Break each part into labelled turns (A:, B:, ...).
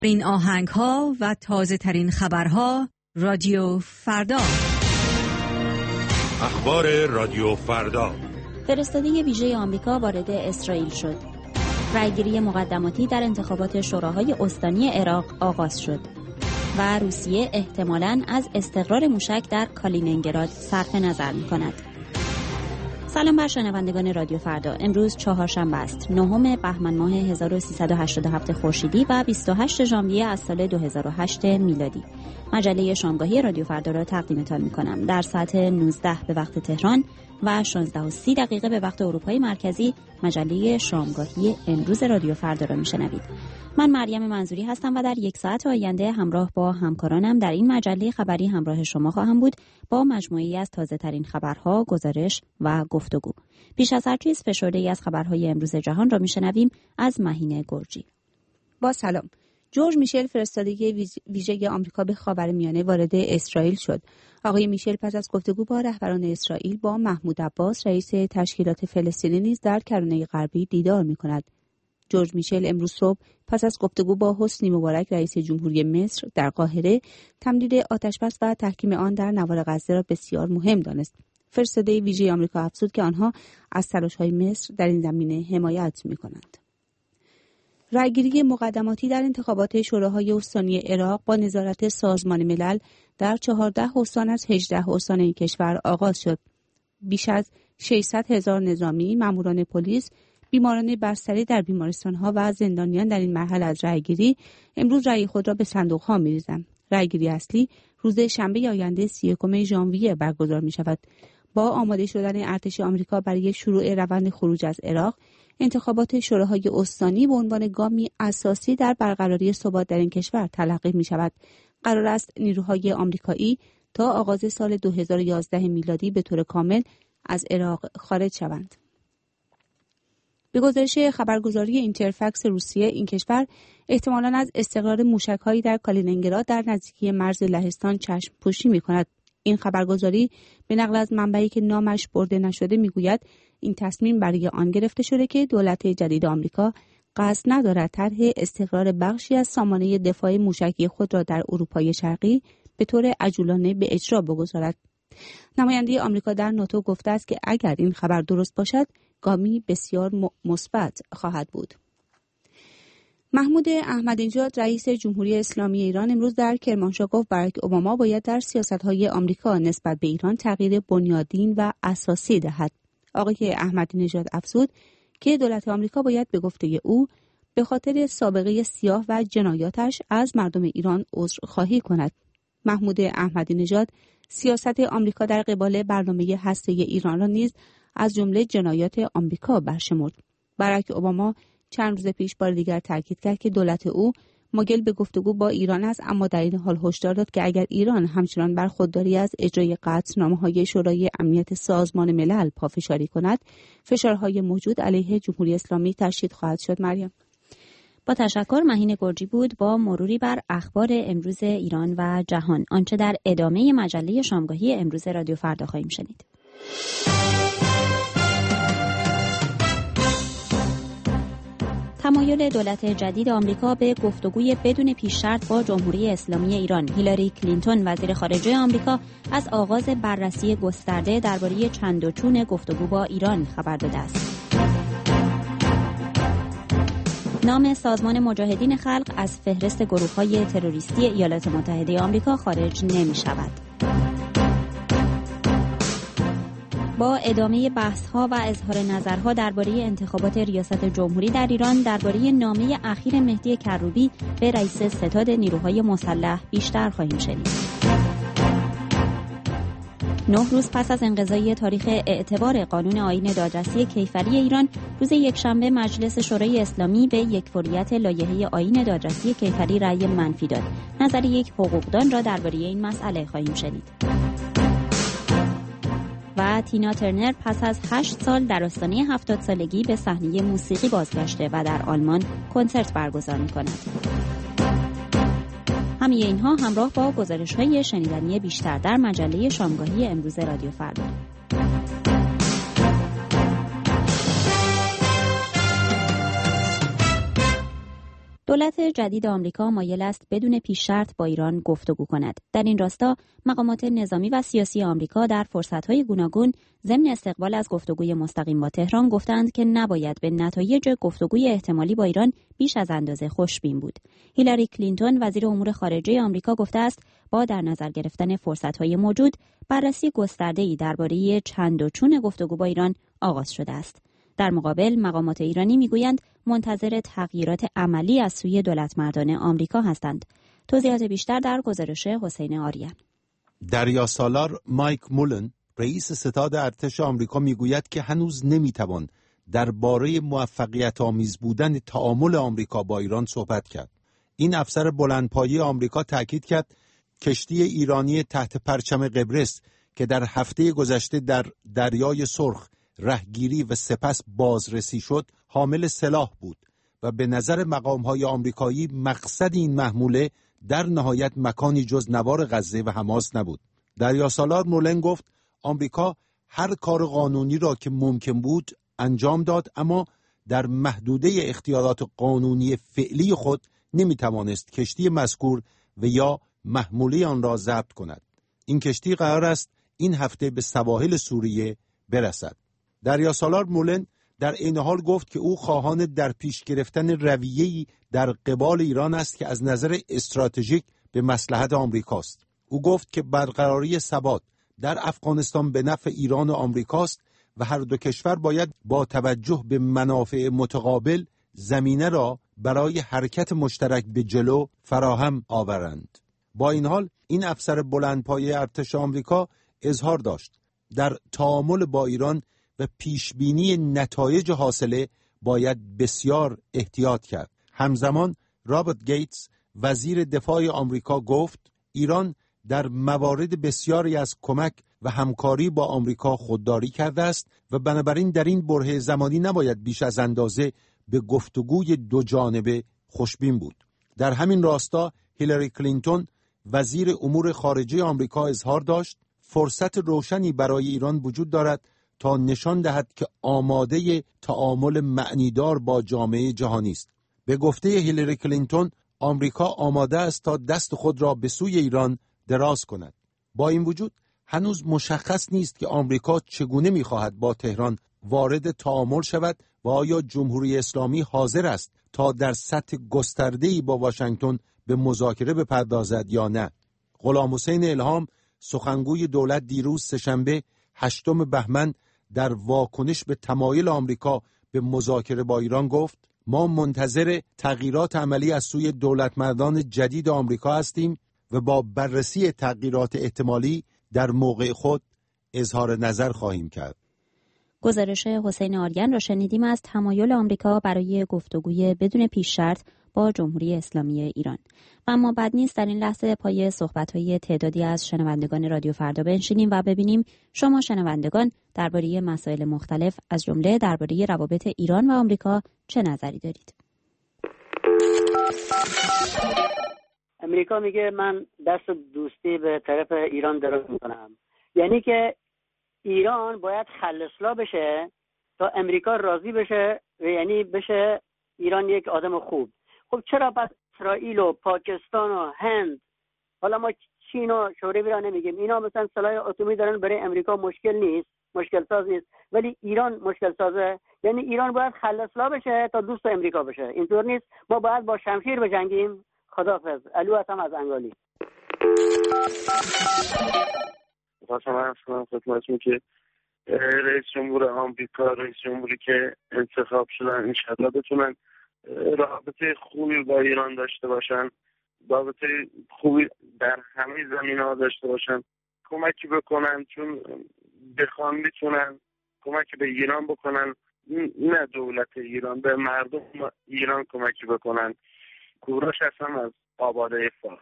A: این آهنگ‌ها و تازه ترین خبرها رادیو فردا.
B: اخبار رادیو فردا.
C: فرستاده ویژه آمریکا وارد اسرائیل شد. رأیگیری مقدماتی در انتخابات شوراهای استانی عراق آغاز شد و روسیه احتمالاً از استقرار موشک در کالینینگراد صرف نظر می‌کند. سلام بر شنوندگان رادیو فردا. امروز چهارشنبه است، 9 بهمن ماه 1387 خورشیدی و 28 ژانویه از سال 2008 میلادی. مجله شامگاهی رادیو فردا را تقدیمتان می‌کنم. در ساعت 19 به وقت تهران و 16:30 به وقت اروپای مرکزی مجله شامگاهی امروز رادیو فردا را میشنوید. من مریم منظوری هستم و در یک ساعت آینده همراه با همکارانم در این مجله خبری همراه شما خواهم بود با مجموعه‌ای از تازه ترین خبرها، گزارش و گفتگو. پیش از هر چیز فشرده‌ای از خبرهای امروز جهان را میشنویم از مهین گرجی.
D: با سلام. جورج میشل فرستاده ویژه آمریکا به خاورمیانه وارد اسرائیل شد. آقای میشل پس از گفتگو با رهبران اسرائیل با محمود عباس رئیس تشکیلات فلسطینی نیز در کرانه غربی دیدار می‌کند. جورج میشل امروز صبح پس از گفتگو با حسنی مبارک رئیس جمهوری مصر در قاهره تمدید آتشبس و تحکیم آن در نوار غزه را بسیار مهم دانست. فرستاده ویژه آمریکا افزود که آنها از تلاش‌های مصر در این زمینه حمایت می‌کنند. رأیگیری مقدماتی در انتخابات شوراهای استانی عراق با نظارت سازمان ملل در 14 استان از 18 استان این کشور آغاز شد. بیش از 600,000 نظامی، ماموران پلیس، بیماران بستری در بیمارستان‌ها و زندانیان در این مرحله از رأیگیری امروز رأی خود را به صندوق‌ها می‌ریزند. رأیگیری اصلی روز شنبه آینده 31 ژانویه برگزار می‌شود. با آماده شدن ارتش آمریکا برای شروع روند خروج از عراق، انتخابات شوراهای استانی به عنوان گامی اساسی در برقراری ثبات در این کشور تلقی می‌شود. قرار است نیروهای آمریکایی تا آغاز سال 2011 میلادی به طور کامل از عراق خارج شوند. به گزارش خبرگزاری اینترفکس روسیه، این کشور احتمالاً از استقرار موشک‌هایی در کالینینگراد در نزدیکی مرز لهستان چشم پوشی می‌کند. این خبرگزاری به نقل از منبعی که نامش برده نشده میگوید این تصمیم برای آن گرفته شده که دولت جدید آمریکا قصد ندارد طرح استقرار بخشی از سامانه دفاع موشکی خود را در اروپای شرقی به طور عجولانه به اجرا بگذارد. نماینده آمریکا در ناتو گفته است که اگر این خبر درست باشد، گامی بسیار مثبت خواهد بود. محمود احمدی نژاد رئیس جمهوری اسلامی ایران امروز در کرمانشاه گفت باراک اوباما باید در سیاست‌های آمریکا نسبت به ایران تغییر بنیادین و اساسی دهد. آقای احمدی نژاد افزود که دولت آمریکا باید به گفته او به خاطر سابقه سیاه و جنایاتش از مردم ایران عذرخواهی کند. محمود احمدی نژاد سیاست آمریکا در قبال برنامه هسته‌ای ایران را نیز از جمله جنایات آمریکا برشمرد. باراک اوباما چند روز پیش بار دیگر تاکید کرد که دولت او مایل به گفتگو با ایران است، اما در این حال هشدار داد که اگر ایران همچنان بر خودداری از اجرای قطعنامه‌های شورای امنیت سازمان ملل پافشاری کند، فشارهای موجود علیه جمهوری اسلامی تشدید خواهد شد. مریم،
C: با تشکر. مهین گرجی بود با مروری بر اخبار امروز ایران و جهان. آنچه در ادامه مجله شامگاهی امروز رادیو فردا خواهیم شنید. تمایل دولت جدید آمریکا به گفتگوی بدون پیش شرط با جمهوری اسلامی ایران. هیلاری کلینتون وزیر خارجه آمریکا از آغاز بررسی گسترده درباره چند و چون گفتگو با ایران خبر داده است. نام سازمان مجاهدین خلق از فهرست گروه‌های تروریستی ایالات متحده آمریکا خارج نمی‌شود. با ادامه بحث‌ها و اظهار نظرها درباره انتخابات ریاست جمهوری در ایران، درباره نامه اخیر مهدی کروبی به رئیس ستاد نیروهای مسلح بیشتر خواهیم شنید. 9 روز پس از انقضای تاریخ اعتبار قانون آیین دادرسی کیفری ایران، روز یکشنبه مجلس شورای اسلامی به یکفوریت لایحه آیین دادرسی کیفری رأی منفی داد. نظر یک حقوقدان را درباره این مسئله خواهیم شنید. و تینا ترنر پس از 8 سال در آستانه 70 سالگی به صحنه موسیقی بازگشته و در آلمان کنسرت برگزار می‌کند. همه اینها همراه با گزارش‌های شنیدنی بیشتر در مجله شامگاهی امروز رادیو فردا. دولت جدید آمریکا مایل است بدون پیش شرط با ایران گفتگو کند. در این راستا مقامات نظامی و سیاسی آمریکا در فرصت‌های گوناگون ضمن استقبال از گفتگوی مستقیم با تهران گفتند که نباید به نتایج گفتگوی احتمالی با ایران بیش از اندازه خوشبین بود. هیلاری کلینتون وزیر امور خارجه آمریکا گفته است با در نظر گرفتن فرصت‌های موجود بررسی گسترده‌ای درباره چند و چون گفتگو با ایران آغاز شده است. در مقابل مقامات ایرانی میگویند منتظر تغییرات عملی از سوی دولتمردان آمریکا هستند. توضیحات بیشتر در گزارش حسین آریان.
E: دریاسالار مایک مولن رئیس ستاد ارتش آمریکا میگوید که هنوز نمیتوان درباره موفقیت آمیز بودن تعامل آمریکا با ایران صحبت کرد. این افسر بلندپایه آمریکا تاکید کرد کشتی ایرانی تحت پرچم قبرس که در هفته گذشته در دریای سرخ رهگیری و سپس بازرسی شد حامل سلاح بود و به نظر مقام‌های آمریکایی مقصد این محموله در نهایت مکانی جز نوار غزه و حماس نبود. دریاسالار مولن گفت آمریکا هر کار قانونی را که ممکن بود انجام داد، اما در محدوده اختیارات قانونی فعلی خود نمیتوانست کشتی مذکور و یا محموله آن را ضبط کند. این کشتی قرار است این هفته به سواحل سوریه برسد. دریاسالار مولن در این حال گفت که او خواهان در پیش گرفتن رویه‌ای در قبال ایران است که از نظر استراتژیک به مصلحت آمریکاست. او گفت که برقراری ثبات در افغانستان به نفع ایران و آمریکاست و هر دو کشور باید با توجه به منافع متقابل زمینه را برای حرکت مشترک به جلو فراهم آورند. با این حال این افسر بلندپایه ارتش آمریکا اظهار داشت در تعامل با ایران و پیشبینی نتایج حاصله باید بسیار احتیاط کرد. همزمان رابرت گیتس وزیر دفاع آمریکا گفت ایران در موارد بسیاری از کمک و همکاری با آمریکا خودداری کرده است و بنابراین در این بره زمانی نباید بیش از اندازه به گفتگوی دو جانبه خوشبین بود. در همین راستا هیلاری کلینتون وزیر امور خارجه آمریکا اظهار داشت فرصت روشنی برای ایران وجود دارد تا نشان دهد که آماده تعامل معنیدار با جامعه جهانی است. به گفته هیلاری کلینتون آمریکا آماده است تا دست خود را به سوی ایران دراز کند. با این وجود هنوز مشخص نیست که آمریکا چگونه می‌خواهد با تهران وارد تعامل شود و آیا جمهوری اسلامی حاضر است تا در سطح گسترده‌ای با واشنگتن به مذاکره بپردازد یا نه. غلام حسین الهام سخنگوی دولت دیروز سه‌شنبه 8 بهمن در واکنش به تمایل آمریکا به مذاکره با ایران گفت ما منتظر تغییرات عملی از سوی دولتمردان جدید آمریکا هستیم و با بررسی تغییرات احتمالی در موقع خود اظهار نظر خواهیم کرد.
C: گزارش حسین آریان را شنیدیم از تمایل آمریکا برای گفتگوی بدون پیش شرط با جمهوری اسلامی ایران. و اما بد نیست در این لحظه پای صحبت‌های تعدادی از شنوندگان رادیو فردا بنشینیم و ببینیم شما شنوندگان درباره مسائل مختلف از جمله درباره روابط ایران و آمریکا چه نظری دارید.
F: امریکا میگه من دست دوستی به طرف ایران دراز میکنم، یعنی که ایران باید خلصلا بشه تا امریکا راضی بشه و یعنی بشه ایران یک آدم خوب. خب چرا پس اسرائیل و پاکستان و هند، حالا ما چین و شوروی را نمیگیم، اینا مثلا سلاح اتمی دارن، برای امریکا مشکل نیست، مشکل ساز نیست، ولی ایران مشکل سازه. یعنی ایران باید خلصلا بشه تا دوست امریکا بشه. اینطور نیست، ما باید با شمشیر بجنگیم. خداحافظ. علو هستم از انگالی.
G: خواستم عرض کنم خدمتتون که رئیس جمهور آمریکا، رئیس جمهوری که انتخاب شدن انشالله بتونن رابطه خوبی با ایران داشته باشن، رابطه خوبی در همه زمینه‌ها داشته باشن، کمکی بکنن، چون بخوان میتونن کمکی به ایران بکنن، نه دولت ایران، به مردم ایران کمکی بکنن. کوروش هستم از آباده فارس.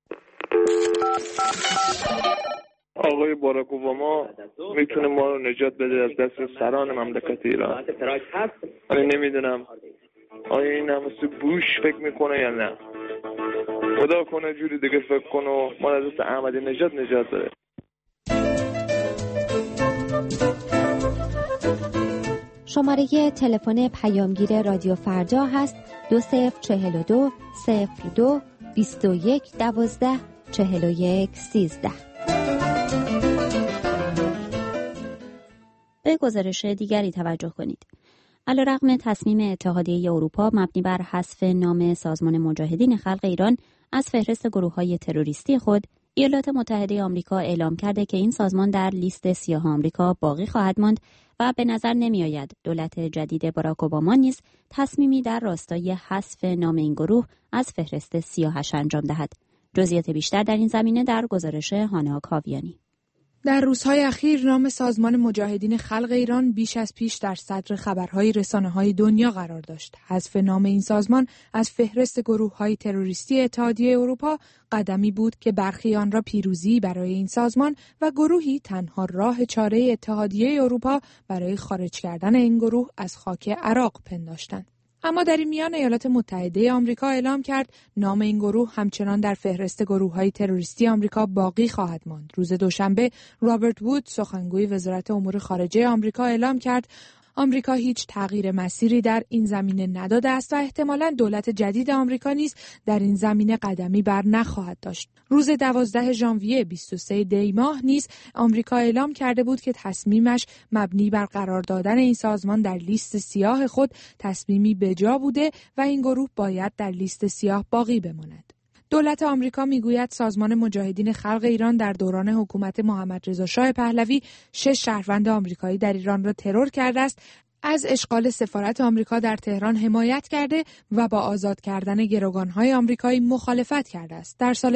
H: آقای باراک اوباما میتونه ما رو نجات بده از دست سران مملکت ایران. ولی نمیدونم آیا این هم مثل بوش فکر میکنه یا نه. خدا کنه جوری دیگه فکر کنه و ما از دست احمدی نجات بده.
C: شماره تلفن پیامگیر رادیو فردا هست 2042 02 21 12 41 13. به گزارش دیگری توجه کنید. علیرغم تصمیم اتحادیه اروپا مبنی بر حذف نام سازمان مجاهدین خلق ایران از فهرست گروه‌های تروریستی خود، ایالات متحده آمریکا اعلام کرده که این سازمان در لیست سیاه آمریکا باقی خواهد ماند و به نظر نمی‌آید دولت جدید باراک اوباما نیز تصمیمی در راستای حذف نام این گروه از فهرست سیاهش انجام دهد. جزئیات بیشتر در این زمینه در گزارش هانا کاویانی.
I: در روزهای اخیر نام سازمان مجاهدین خلق ایران بیش از پیش در صدر خبرهای رسانه‌های دنیا قرار داشت. حذف نام این سازمان از فهرست گروه‌های تروریستی اتحادیه اروپا قدمی بود که برخی آن را پیروزی برای این سازمان و گروهی تنها راه چاره اتحادیه اروپا برای خارج کردن این گروه از خاک عراق پنداشتند. اما در این میان ایالات متحده آمریکا اعلام کرد نام این گروه همچنان در فهرست گروه‌های تروریستی آمریکا باقی خواهد ماند. روز دوشنبه رابرت وود سخنگوی وزارت امور خارجه آمریکا اعلام کرد آمریکا هیچ تغییر مسیری در این زمینه نداده است و احتمالاً دولت جدید آمریکا نیز در این زمینه قدمی بر نخواهد داشت. روز 12 ژانویه 23 دی ماه نیز آمریکا اعلام کرده بود که تصمیمش مبنی بر قرار دادن این سازمان در لیست سیاه خود تصمیمی بجا بوده و این گروه باید در لیست سیاه باقی بماند. دولت آمریکا میگوید سازمان مجاهدین خلق ایران در دوران حکومت محمد رضا شاه پهلوی 6 شهروند آمریکایی در ایران را ترور کرده است، از اشغال سفارت آمریکا در تهران حمایت کرده و با آزاد کردن گروگان‌های آمریکایی مخالفت کرده است. در سال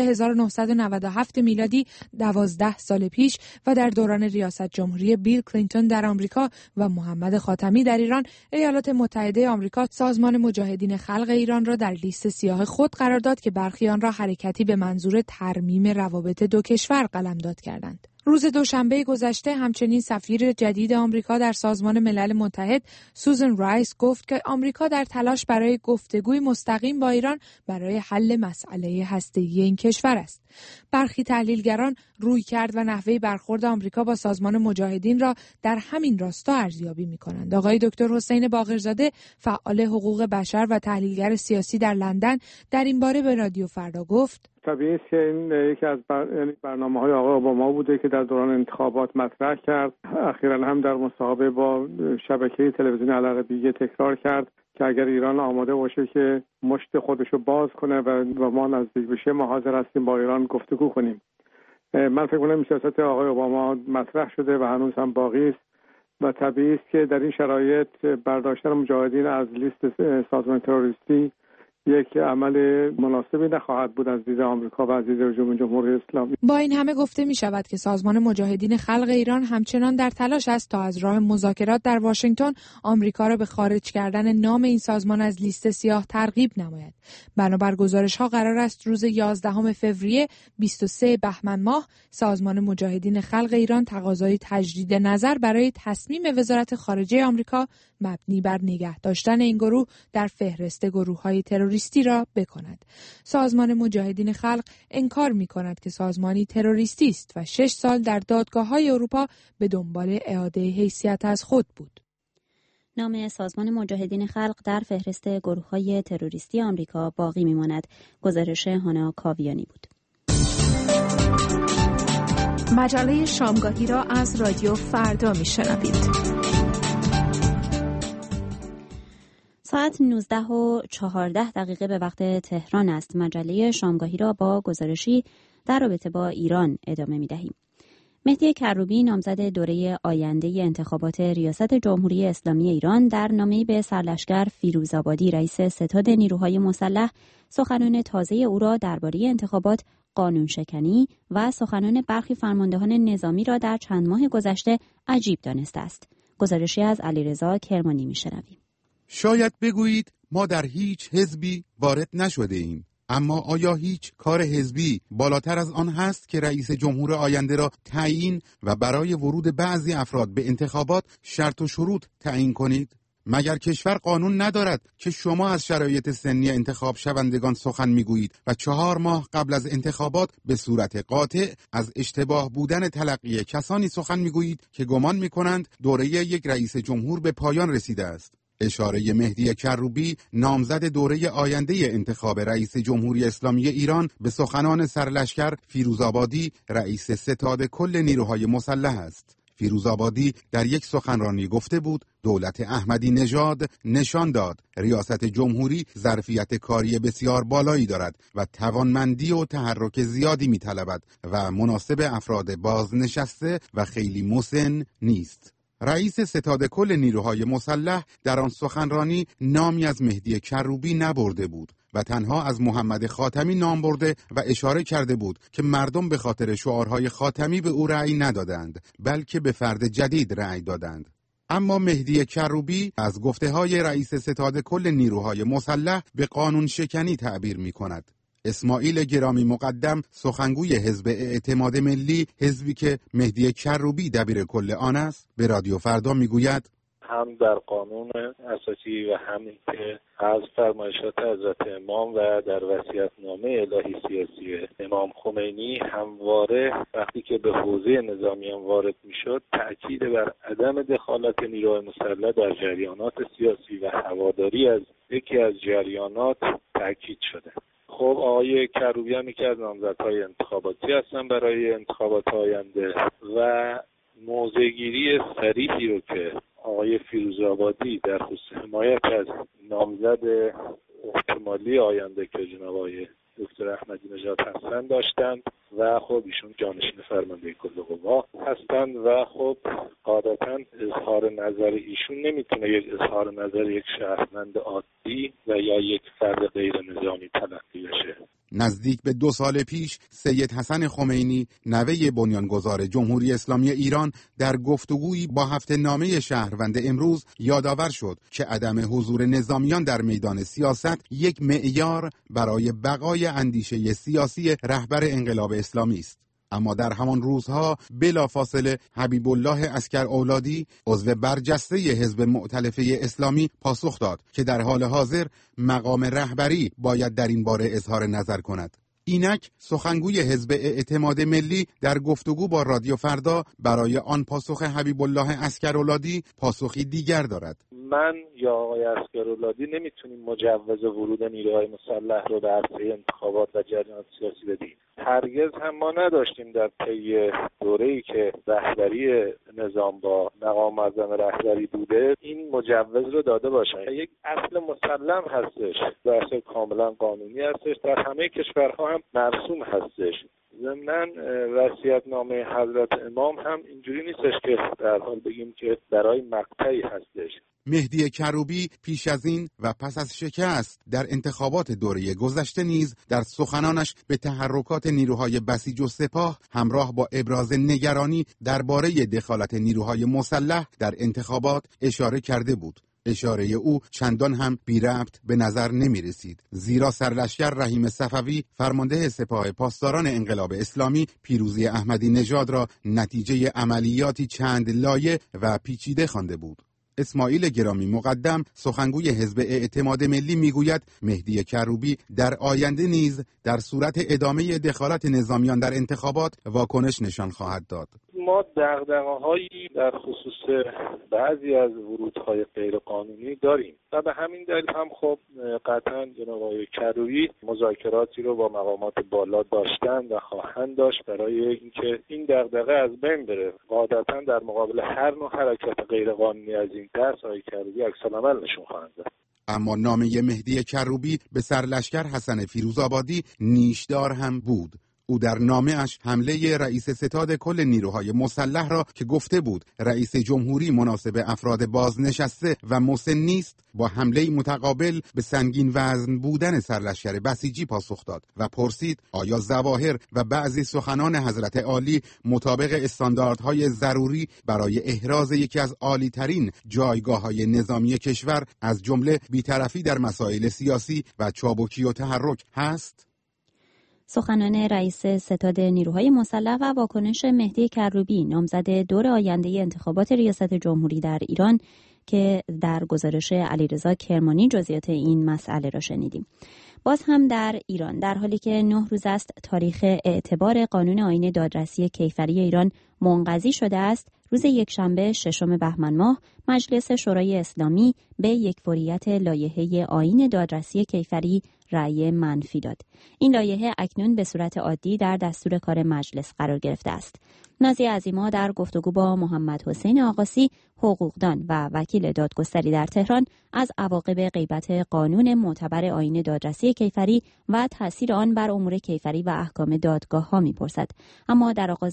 I: 1997 میلادی 12 سال پیش و در دوران ریاست جمهوری بیل کلینتون در آمریکا و محمد خاتمی در ایران، ایالات متحده آمریکا سازمان مجاهدین خلق ایران را در لیست سیاه خود قرار داد که برخی آن را حرکتی به منظور ترمیم روابط دو کشور قلمداد کردند. روز دوشنبه گذشته همچنین سفیر جدید آمریکا در سازمان ملل متحد سوزان رایس گفت که آمریکا در تلاش برای گفتگوی مستقیم با ایران برای حل مسئله هسته‌ای این کشور است. برخی تحلیلگران رویکرد و نحوه برخورد آمریکا با سازمان مجاهدین را در همین راستا ارزیابی می‌کنند. آقای دکتر حسین باقرزاده، فعال حقوق بشر و تحلیلگر سیاسی در لندن، در این باره به رادیو فردا گفت:
J: طبیعی است که این یکی از برنامه‌های آقای اوباما بوده که در دوران انتخابات مطرح کرد. اخیراً هم در مصاحبه با شبکه تلویزیونی العربیه تکرار کرد که اگر ایران آماده باشه که مشت خودشو باز کنه و ما نزدیک بشه، ما حاضر هستیم با ایران گفتگو کنیم. من فکر کنم سیاست آقای اوباما مطرح شده و هنوز هم باقی است و طبیعی است که در این شرایط برداشتن مجاهدین از لیست سازمان تروریستی یک عمل مناسبی نخواهد بود از دید آمریکا و از دید جمهوری اسلامی.
I: با این همه گفته می شود که سازمان مجاهدین خلق ایران همچنان در تلاش است تا از راه مذاکرات در واشنگتن آمریکا را به خارج کردن نام این سازمان از لیست سیاه ترغیب نماید. بنابر گزارش‌ها قرار است روز 11 فوریه 23 بهمن ماه سازمان مجاهدین خلق ایران تقاضای تجدید نظر برای تصمیم وزارت خارجه آمریکا مبنی بر نگه داشتن این گروه در فهرست گروه‌های تروریستی را بکند. سازمان مجاهدین خلق انکار می‌کند که سازمانی تروریستی است و 6 سال در دادگاه‌های اروپا به دنبال اعاده حیثیت از خود بود.
C: نام سازمان مجاهدین خلق در فهرست گروه‌های تروریستی آمریکا باقی می‌ماند. گزارش هانا کاویانی بود.
K: مجله شامگاهی را از رادیو فردا می‌شنوید.
C: ساعت 19:14 به وقت تهران است. مجله شامگاهی را با گزارشی در رابطه با ایران ادامه می‌دهیم. مهدی کروبی نامزد دوره آینده انتخابات ریاست جمهوری اسلامی ایران در نامه‌ای به سرلشکر فیروزآبادی رئیس ستاد نیروهای مسلح سخنان تازه او را درباره انتخابات قانون شکنی و سخنان برخی فرماندهان نظامی را در چند ماه گذشته عجیب دانسته است. گزارشی از علیرضا کرمانی می‌شنویم.
E: شاید بگویید ما در هیچ حزبی وارد نشده ایم، اما آیا هیچ کار حزبی بالاتر از آن هست که رئیس جمهور آینده را تعیین و برای ورود بعضی افراد به انتخابات شرط و شروط تعیین کنید؟
L: مگر کشور قانون ندارد که شما از شرایط سنی انتخاب شوندگان سخن میگویید و 4 ماه قبل از انتخابات به صورت قاطع از اشتباه بودن تلقی کسانی سخن میگویید که گمان میکنند دوره یک رئیس جمهور به پایان رسیده است. اشاره مهدی کروبی نامزد دوره آینده انتخاب رئیس جمهوری اسلامی ایران به سخنان سرلشکر فیروزآبادی رئیس ستاد کل نیروهای مسلح است. فیروزآبادی در یک سخنرانی گفته بود دولت احمدی نژاد نشان داد ریاست جمهوری ظرفیت کاری بسیار بالایی دارد و توانمندی و تحرک زیادی می‌طلبد و مناسب افراد بازنشسته و خیلی مسن نیست. رئیس ستاد کل نیروهای مسلح در آن سخنرانی نامی از مهدی کروبی نبرده بود و تنها از محمد خاتمی نام برده و اشاره کرده بود که مردم به خاطر شعارهای خاتمی به او رأی ندادند بلکه به فرد جدید رأی دادند. اما مهدی کروبی از گفته‌های رئیس ستاد کل نیروهای مسلح به قانون شکنی تعبیر می‌کند. اسماعیل گرامی مقدم سخنگوی حزب اعتماد ملی، حزبی که مهدی کروبی دبیر کل آن است، به رادیو فردا میگوید
M: هم در قانون اساسی و هم که از فرمایشات حضرت امام و در وصیت‌نامه الهی سیاسی امام خمینی همواره وقتی که به حوزه نظامیان وارد میشد تأکید بر عدم دخالت نیروهای مسلح در جریانات سیاسی و هواداری از یکی از جریانات تأکید شده. خب آقای کروبی که از نامزدهای انتخاباتی هستن برای انتخابات آینده و موضع‌گیری صریحی رو که آقای فیروزآبادی در خصوص حمایت از نامزد احتمالی آینده که جناب آقای دکتر احمدی نژاد هستند داشتند و خب ایشون جانشین فرمانده کل قوا هستند و خب قاعدتاً اظهار نظر ایشون نمیتونه یک اظهار نظر یک شهروند عادی و یا یک فرد غیر نظامی تلقی بشه.
L: نزدیک به 2 سال پیش سید حسن خمینی نوه بنیانگذار جمهوری اسلامی ایران در گفتگویی با هفته نامه شهروند امروز یادآور شد که عدم حضور نظامیان در میدان سیاست یک معیار برای بقای اندیشه سیاسی رهبر انقلاب اسلامی است. اما در همان روزها بلافاصله حبیب الله عسکراولادی عضو برجسته حزب مؤتلفه اسلامی پاسخ داد که در حال حاضر مقام رهبری باید در این باره اظهار نظر کند. اینک سخنگوی حزب اعتماد ملی در گفتگو با رادیو فردا برای آن پاسخ حبیب الله عسکراولادی پاسخی دیگر دارد.
M: من یا آقای عسکراولادی نمیتونیم مجوز ورود نیروهای مسلح رو در عرصه انتخابات و جریانات سیاسی بدیم. هرگز هم ما نداشتیم در طی دوره‌ای که رهبری نظام با مقام معظم رهبری بوده این مجوز رو داده باشن. یک اصل مسلم هستش، اصل کاملا قانونی هستش، در همه کشورها هم مرسوم هستش. ضمناً وصیت‌نامه حضرت امام هم اینجوری نیستش که در حال بگیم که برای مقطعی هستش.
L: مهدی کروبی پیش از این و پس از شکست در انتخابات دوره گذشته نیز در سخنانش به تحرکات نیروهای بسیج و سپاه همراه با ابراز نگرانی درباره دخالت نیروهای مسلح در انتخابات اشاره کرده بود. اشاره او چندان هم بی ربط به نظر نمی رسید، زیرا سرلشکر رحیم صفوی فرمانده سپاه پاسداران انقلاب اسلامی پیروزی احمدی نژاد را نتیجه عملیاتی چند لایه و پیچیده خوانده بود. اسماعیل گرامی مقدم سخنگوی حزب اعتماد ملی میگوید مهدی کروبی در آینده نیز در صورت ادامه دخالت نظامیان در انتخابات واکنش نشان خواهد داد.
M: ما دغدغه‌هایی در خصوص بعضی از ورودهای غیرقانونی داریم و به همین دلیل هم خب قطعا جناب آقای کروبی مذاکراتی رو با مقامات بالا داشتن و خواهند داشت برای اینکه این دغدغه از بین بره. قاعدتا در مقابل هر نوع حرکت غیرقانونی از این دست آقای کروبی عکس‌العمل نشون خواهند داد.
L: اما نامه مهدی کروبی به سرلشکر حسن فیروزآبادی نیشدار هم بود. او در نامه‌اش حمله رئیس ستاد کل نیروهای مسلح را که گفته بود رئیس جمهوری مناسب افراد بازنشسته و مسن نیست، با حمله متقابل به سنگین وزن بودن سرلشکر بسیجی پاسخ داد و پرسید آیا ظواهر و بعضی سخنان حضرت عالی مطابق استانداردهای ضروری برای احراز یکی از عالی‌ترین جایگاه‌های نظامی کشور از جمله بی‌طرفی در مسائل سیاسی و چابکی و تحرک هست؟
C: سخنان رئیس ستاد نیروهای مسلح و واکنش مهدی کروبی نامزد دور آینده انتخابات ریاست جمهوری در ایران که در گزارش علیرضا کرمانی جزئیات این مسئله را شنیدیم. باز هم در ایران، در حالی که 9 روز است تاریخ اعتبار قانون آیین دادرسی کیفری ایران منقضی شده است، روز یکشنبه 6 بهمن ماه مجلس شورای اسلامی به یکفوریت لایحه آیین دادرسی کیفری رأی منفی داد. این لایحه اکنون به صورت عادی در دستور کار مجلس قرار گرفته است. نازی عظیما در گفتگو با محمد حسین آقاسی، حقوقدان و وکیل دادگستری در تهران، از عواقب غیبت قانون معتبر آیین دادرسی کیفری و تأثیر آن بر امور کیفری و احکام دادگاه‌ها می‌پرسد. اما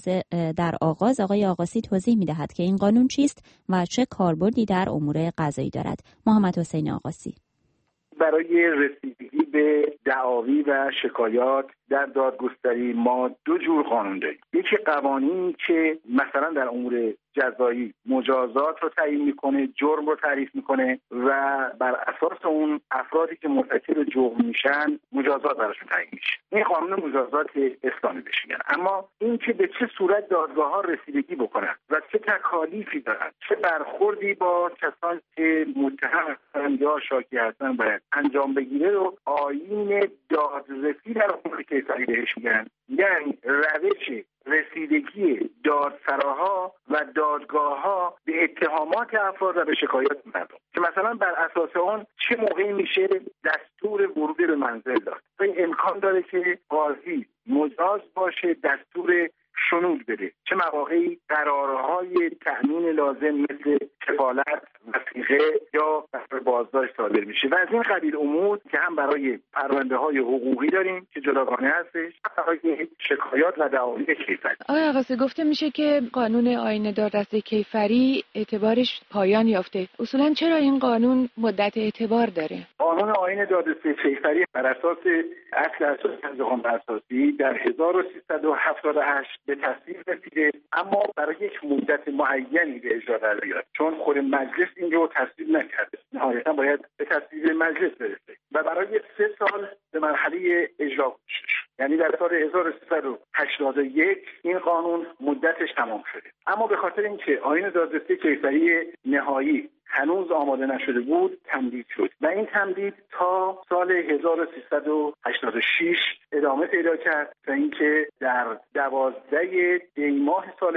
C: در آغاز آقای آقاسی توضیح می‌دهد که این قانون چیست و چه کاربردی در امور قضایی دارد. محمد حسین آقاسی:
N: برای رسیدگی به دعاوی و شکایات در دادگستری ما 2 جور قانون داریم. یکی قوانینی که مثلا در امور جزایی مجازات رو تعیین میکنه، جرم رو تعریف میکنه و بر اساس اون افرادی که مرتکب جرم میشن مجازات براشون تعیین میشه. این قانون مجازات اسلامی بهش میگن. اما این که به چه صورت دادگاه ها رسیدگی بکنن و چه تکالیفی دارن، چه برخوردی با کسانی که متهم هستن یا شاکی هستن باید انجام بگیره رو آیین دادرسی در امور کیفری بهش میگن. یعنی روش رسیدگی دادسراها و دادگاه‌ها به اتهامات افراد و به شکایات مردم، که مثلا بر اساس اون چه موقعی میشه دستور ورود به منزل داد. این امکان داره که قاضی مجاز باشه دستور شنود بده، چه مواقعی قرارهای تأمین لازم مثل کفالت، وثیقه یا بازداشت صادر میشه و از این قبیل امور که هم برای پرونده های حقوقی داریم که جداگانه هستش، هم برای شکایات و دعاوی کیفری.
I: آقای آقاسی، گفته میشه که قانون آیین دادرسی کیفری اعتبارش پایان یافته. اصولا چرا این قانون مدت اعتبار داره؟
N: قانون آیین دادرسی کیفری بر اساس اصل اساسی قانون اساسی در 1378 به تصویب رسیده، اما برای یک مدت معینی به اجرا در بیاد، چون خود مجلس این رو تصویب نکرده. نهایتا باید به تصویب مجلس برسه و برای 3 سال به مرحله اجرا گذاشته شد. یعنی در سال 1381 این قانون مدتش تمام شده. اما به خاطر اینکه آیین دادرسی کیفری نهایی هنوز آماده نشده بود تمدید شد و این تمدید تا سال 1386 ادامه پیدا کرد تا اینکه در 12 دی ماه سال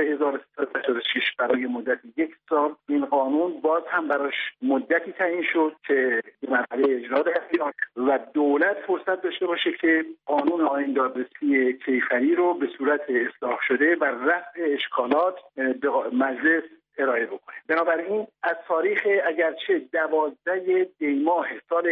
N: 1386 برای مدت 1 سال این قانون باز هم براش مدتی تعیین شد که به مرحله اجرا در بیاد و دولت فرصت داشته باشه که قانون آیین دادرسی کیفری رو به صورت اصلاح شده و رفع اشکالات به مجلس ارائه بکنه. بنابراین از تاریخ اگرچه 12 دی ماه سال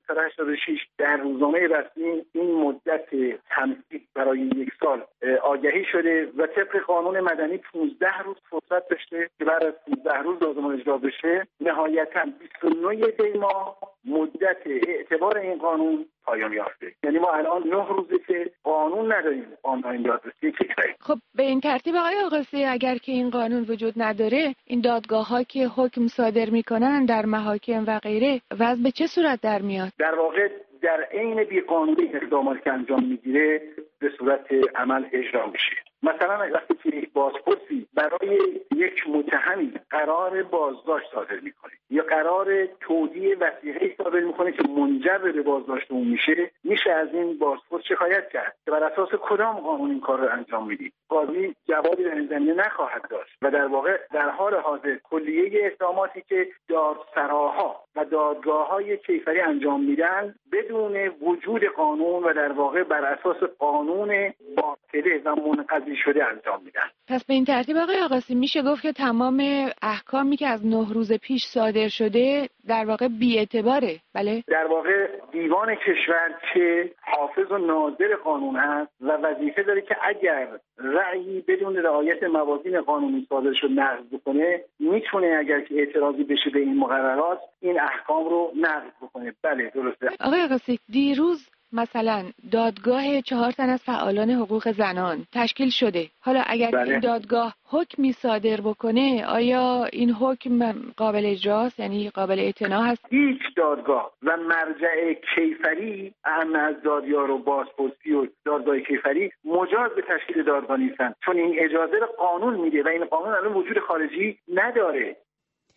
N: 1386 در روزنامه رسمی این مدت تمدید برای 1 سال آگهی شده و طبق قانون مدنی 15 روز فرصت داشته که بعد از 15 روز لازم اجرا بشه. نهایتاً 29 دی ماه مدت اعتبار این قانون پایان یافته. یعنی ما الان 9 روزه که قانون نداریم آنلاین دادرسی کیفری.
I: خب به این ترتیب آقای آقاسی، اگر که این قانون وجود نداره، این دادگاه‌ها که حکم صادر میکنن در محاکم و غیره وضع به چه صورت در میاد؟ در واقع
N: در عین بی‌قانونی اقداماتی که انجام میگیره به صورت عمل اجرا میشه. مثلا وقتی که یک بازپرسی برای یک متهمی قرار بازداشت صادر میکنه یا قرار تودیع وثیقه‌ای صادر میکنه که منجر به بازداشت اون میشه از این بازپرس شکایت کرد که بر اساس کدام قانون این کار رو انجام میدید. قاضی جوابی در این زمینه نخواهد داشت و در واقع در حال حاضر کلیه اقداماتی که دادسراها و دادگاه‌های کیفری انجام میدن بدون وجود قانون و در واقع بر اساس قانون باطله و منقضی شده انجام میدن.
I: پس به این ترتیب آقای آقاسی میشه گفت که تمام احکامی که از 9 روز پیش صادر شده در واقع بی‌اعتباره. بله، در واقع
N: دیوان کشور که حافظ و ناظر قانون هست و وظیفه داره که اگر رأیی بدون رعایت موازین قانونی صادر شد نقض بکنه، میتونه اگر که اعتراضی بشه به این مقررات این احکام رو نقض بکنه. بله درسته.
I: آقای آقاسی، دیروز مثلا دادگاه 4 تن از فعالان حقوق زنان تشکیل شده. حالا اگر این دادگاه حکمی صادر بکنه، آیا این حکم قابل اجراست، یعنی قابل اعتنا هست؟
N: هیچ دادگاه و مرجع کیفری از دادیار و بازپرسی و دادگاه کیفری مجاز به تشکیل دادگاه نیستن، چون این اجازه رو قانون میده و این قانون الان وجود خارجی نداره.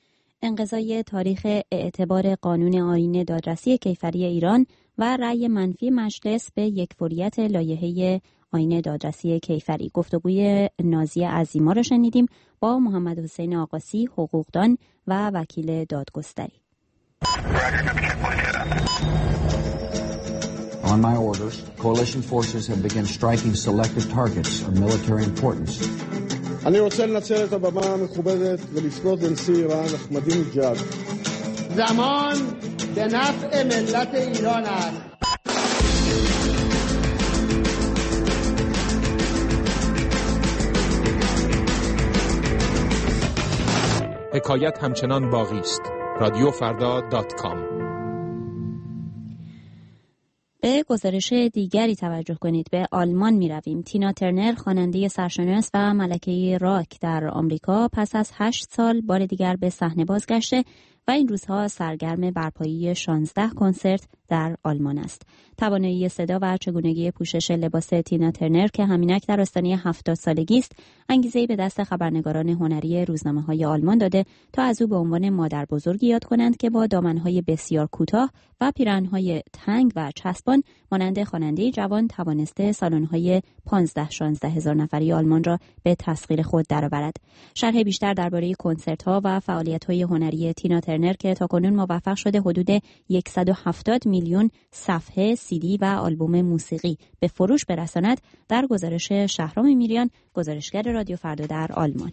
C: انقضای تاریخ اعتبار قانون آیین دادرسی کیفری ایران و رأی منفی مجلس به یکفوریت لایحه آیین دادرسی کیفری. گفتگوی نازیه عظیما را شنیدیم با محمد حسین آقاسی، حقوقدان و وکیل دادگستری.
O: On my orders, coalition forces have begun striking selective targets of military importance.
P: אני רוצה לנצל את הבמה המכובדת ולפנות לנשיא איראן אחמדינג'אד. زمان به نفع ملت ایران است.
Q: حکایت همچنان باقی است. رادیوفردا.com.
C: به گزارش دیگری توجه کنید. به آلمان می رویم. تینا ترنر، خواننده سرشناس و ملکه راک در آمریکا، پس از 8 سال بار دیگر به صحنه بازگشته و این روزها سرگرم برپایی 16 کنسرت در آلمان است. توانایی صدا و چگونگی پوشش لباس تینا ترنر که همینک در آستانه 70 سالگی است، انگیزه‌ای به دست خبرنگاران هنری روزنامه‌های آلمان داده تا از او به عنوان مادر بزرگی یاد کنند که با دامن‌های بسیار کوتاه و پیراهن‌های تنگ و چسبان مانند خواننده جوان توانسته سالن‌های 15-16 هزار نفری آلمان را به تسخیر خود درآورد. شرح بیشتر درباره کنسرت‌ها و فعالیت‌های هنری تینا ترنر که تاکنون موفق شده حدود 170 میلیون صفحه CD و آلبوم موسیقی به فروش برساند، در گزارش شهرام میریان، گزارشگر رادیو فردا در آلمان.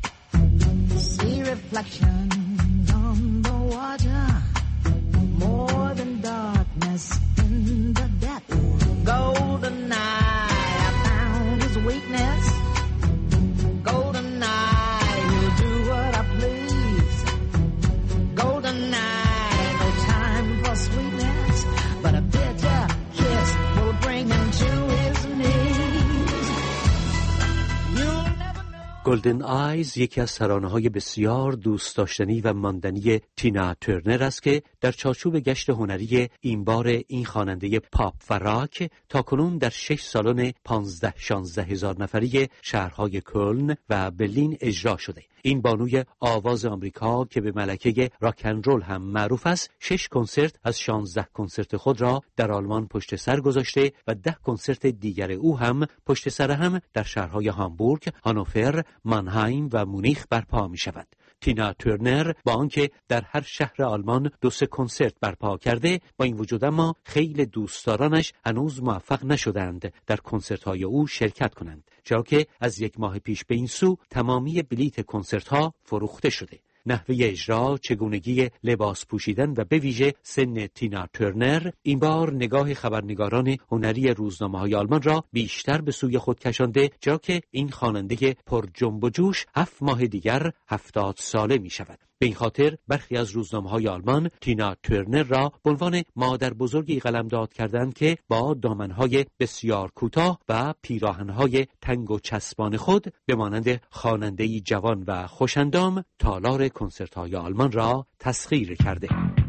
R: گلدن آیز یکی از ترانه‌های بسیار دوست داشتنی و ماندنی تینا ترنر است که در چارچوب گشت هنری این بار این خواننده پاپ و راک تاکنون در 6 سالن 15-16 هزار نفری شهرهای کلن و برلین اجرا شده. این بانوی آواز آمریکا که به ملکه راک اند رول هم معروف است، 6 کنسرت از 16 کنسرت خود را در آلمان پشت سر گذاشته و 10 کنسرت دیگر او هم پشت سر هم در شهرهای هامبورگ، هانوفر، مانهایم و مونیخ برپا می شود. تینا ترنر با آنکه در هر شهر آلمان 2-3 کنسرت برپا کرده، با این وجود اما خیلی دوستدارانش هنوز موفق نشدند در کنسرت‌های او شرکت کنند، چرا که از 1 ماه پیش به این سو تمامی بلیت کنسرت‌ها فروخته شده. نحوه اجرا، چگونگی لباس پوشیدن و به ویژه سن تینا ترنر این بار نگاه خبرنگاران هنری روزنامه‌های آلمان را بیشتر به سوی خود کشانده، چرا که این خواننده پر جنب و جوش 7 ماه دیگر 70 ساله می شود. به این خاطر برخی از روزنامه‌های آلمان تینا ترنر را به عنوان مادر بزرگی قلمداد کردند که با دامن‌های بسیار کوتاه و پیراهن‌های تنگ و چسبان خود به مانند خواننده‌ای جوان و خوش‌اندام تالار کنسرت‌های آلمان را تسخیر کرده.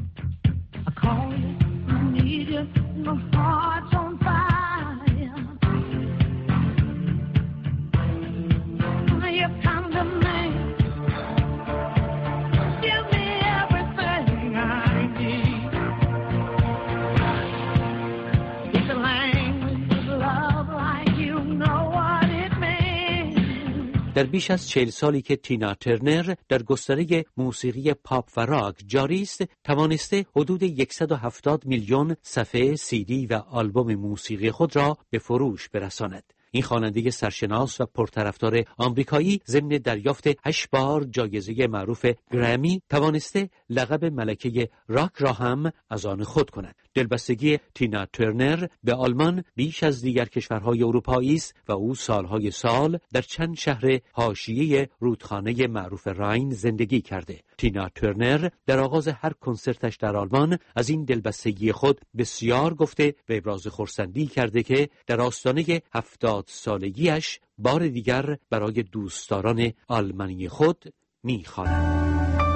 R: در بیش از 40 سالی که تینا ترنر در گستره موسیقی پاپ و راک جاری است، توانسته حدود 170 میلیون صفحه CD و آلبوم موسیقی خود را به فروش برساند. این خواننده سرشناس و پرطرفدار آمریکایی ضمن دریافت 8 بار جایزه معروف گرمی توانسته لقب ملکه راک را هم از آن خود کند. دلبستگی تینا ترنر به آلمان بیش از دیگر کشورهای اروپایی است و او سالهای سال در چند شهر حاشیه رودخانه معروف راین زندگی کرده. تینا ترنر در آغاز هر کنسرتش در آلمان از این دلبستگی خود بسیار گفته و ابراز خرسندی کرده که در آستانه 70 سالگیش بار دیگر برای دوستداران آلمانی خود می‌خواند.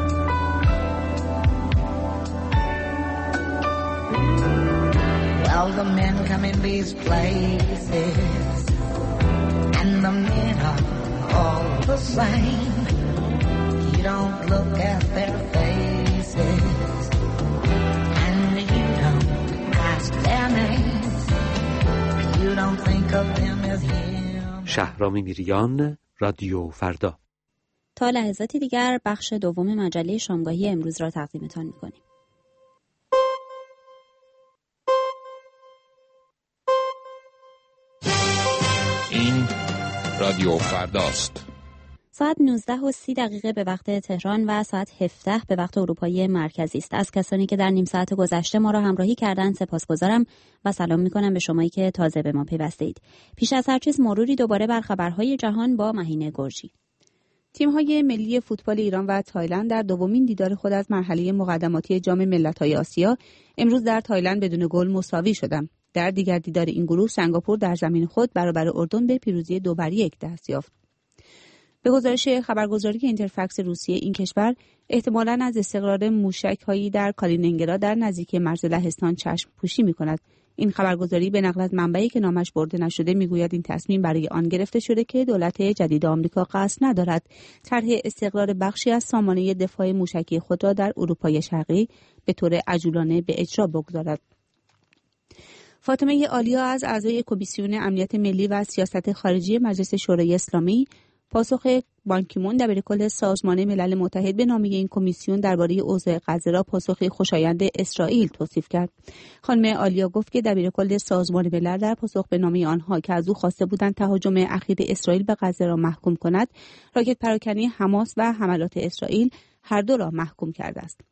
S: Well, the men come in these places, and the men are all the same. You don't look at their face. of them is him.
R: شهرام میریان، رادیو فردا.
C: تا لحظاتی دیگر بخش دوم مجله شامگاهی امروز را تقدیمتان می‌کنیم.
Q: این رادیو فرداست.
C: ساعت 19:30 به وقت تهران و ساعت 17 به وقت اروپایی مرکزی است. از کسانی که در نیم ساعت گذشته ما را همراهی کردند سپاسگزارم و سلام می‌کنم به شمایی که تازه به ما پیوسته اید. پیش از هر چیز مروری دوباره بر خبرهای جهان با مهینه گرجی.
D: تیم‌های ملی فوتبال ایران و تایلند در دومین دیدار خود از مرحله مقدماتی جام ملت‌های آسیا امروز در تایلند بدون گل مساوی شدند. در دیگر دیدار این گروه سنگاپور در زمین خود برابر اردن به پیروزی 2-1 دست یافت. به گزارش خبرگزاری اینترفکس روسیه این کشور احتمالاً از استقرار موشک‌هایی در کالینینگراد در نزدیکی مرز لهستان چشم پوشی می‌کند. این خبرگزاری به نقل از منبعی که نامش برده نشده میگوید این تصمیم برای آن گرفته شده که دولت جدید آمریکا قصد ندارد طرح استقرار بخشی از سامانه دفاع موشکی خود را در اروپای شرقی به طور عجولانه به اجرا بگذارد. فاطمه آلیا از اعضای کمیسیون امنیت ملی و سیاست خارجی مجلس شورای اسلامی پاسخ بان کی مون دبیرکل سازمان ملل متحد به نامه این کمیسیون درباره اوضاع غزه را پاسخی خوشایند اسرائیل توصیف کرد. خانم آلیا گفت که دبیرکل سازمان ملل در پاسخ به نامه آنها که از او خواسته بودند تهاجم اخیر اسرائیل به غزه را محکوم کند، راکت پراکنی حماس و حملات اسرائیل هر دو را محکوم کرده است.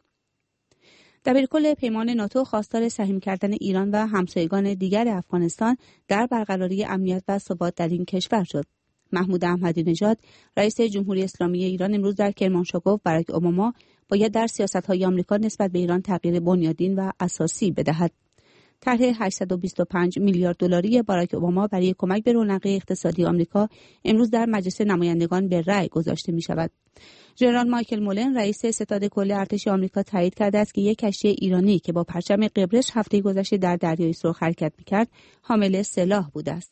D: دبیرکل پیمان ناتو خواستار سهیم کردن ایران و همسایگان دیگر افغانستان در برقراری امنیت و ثبات در این کشور شد. محمود احمدی نژاد رئیس جمهوری اسلامی ایران امروز در کرمانشاه گفت باراک اوباما باید در سیاست‌های آمریکا نسبت به ایران تغییر بنیادین و اساسی بدهد. طرح 825 میلیارد دلاری باراک اوباما برای کمک به رونق اقتصادی آمریکا امروز در مجلس نمایندگان به رأی گذاشته می‌شود. ژنرال مایکل مولن رئیس ستاد کل ارتش آمریکا تایید کرده است که یک کشتی ایرانی که با پرچم قبرس هفته گذشته در دریای سرخ حرکت می‌کرد حامل سلاح بوده است.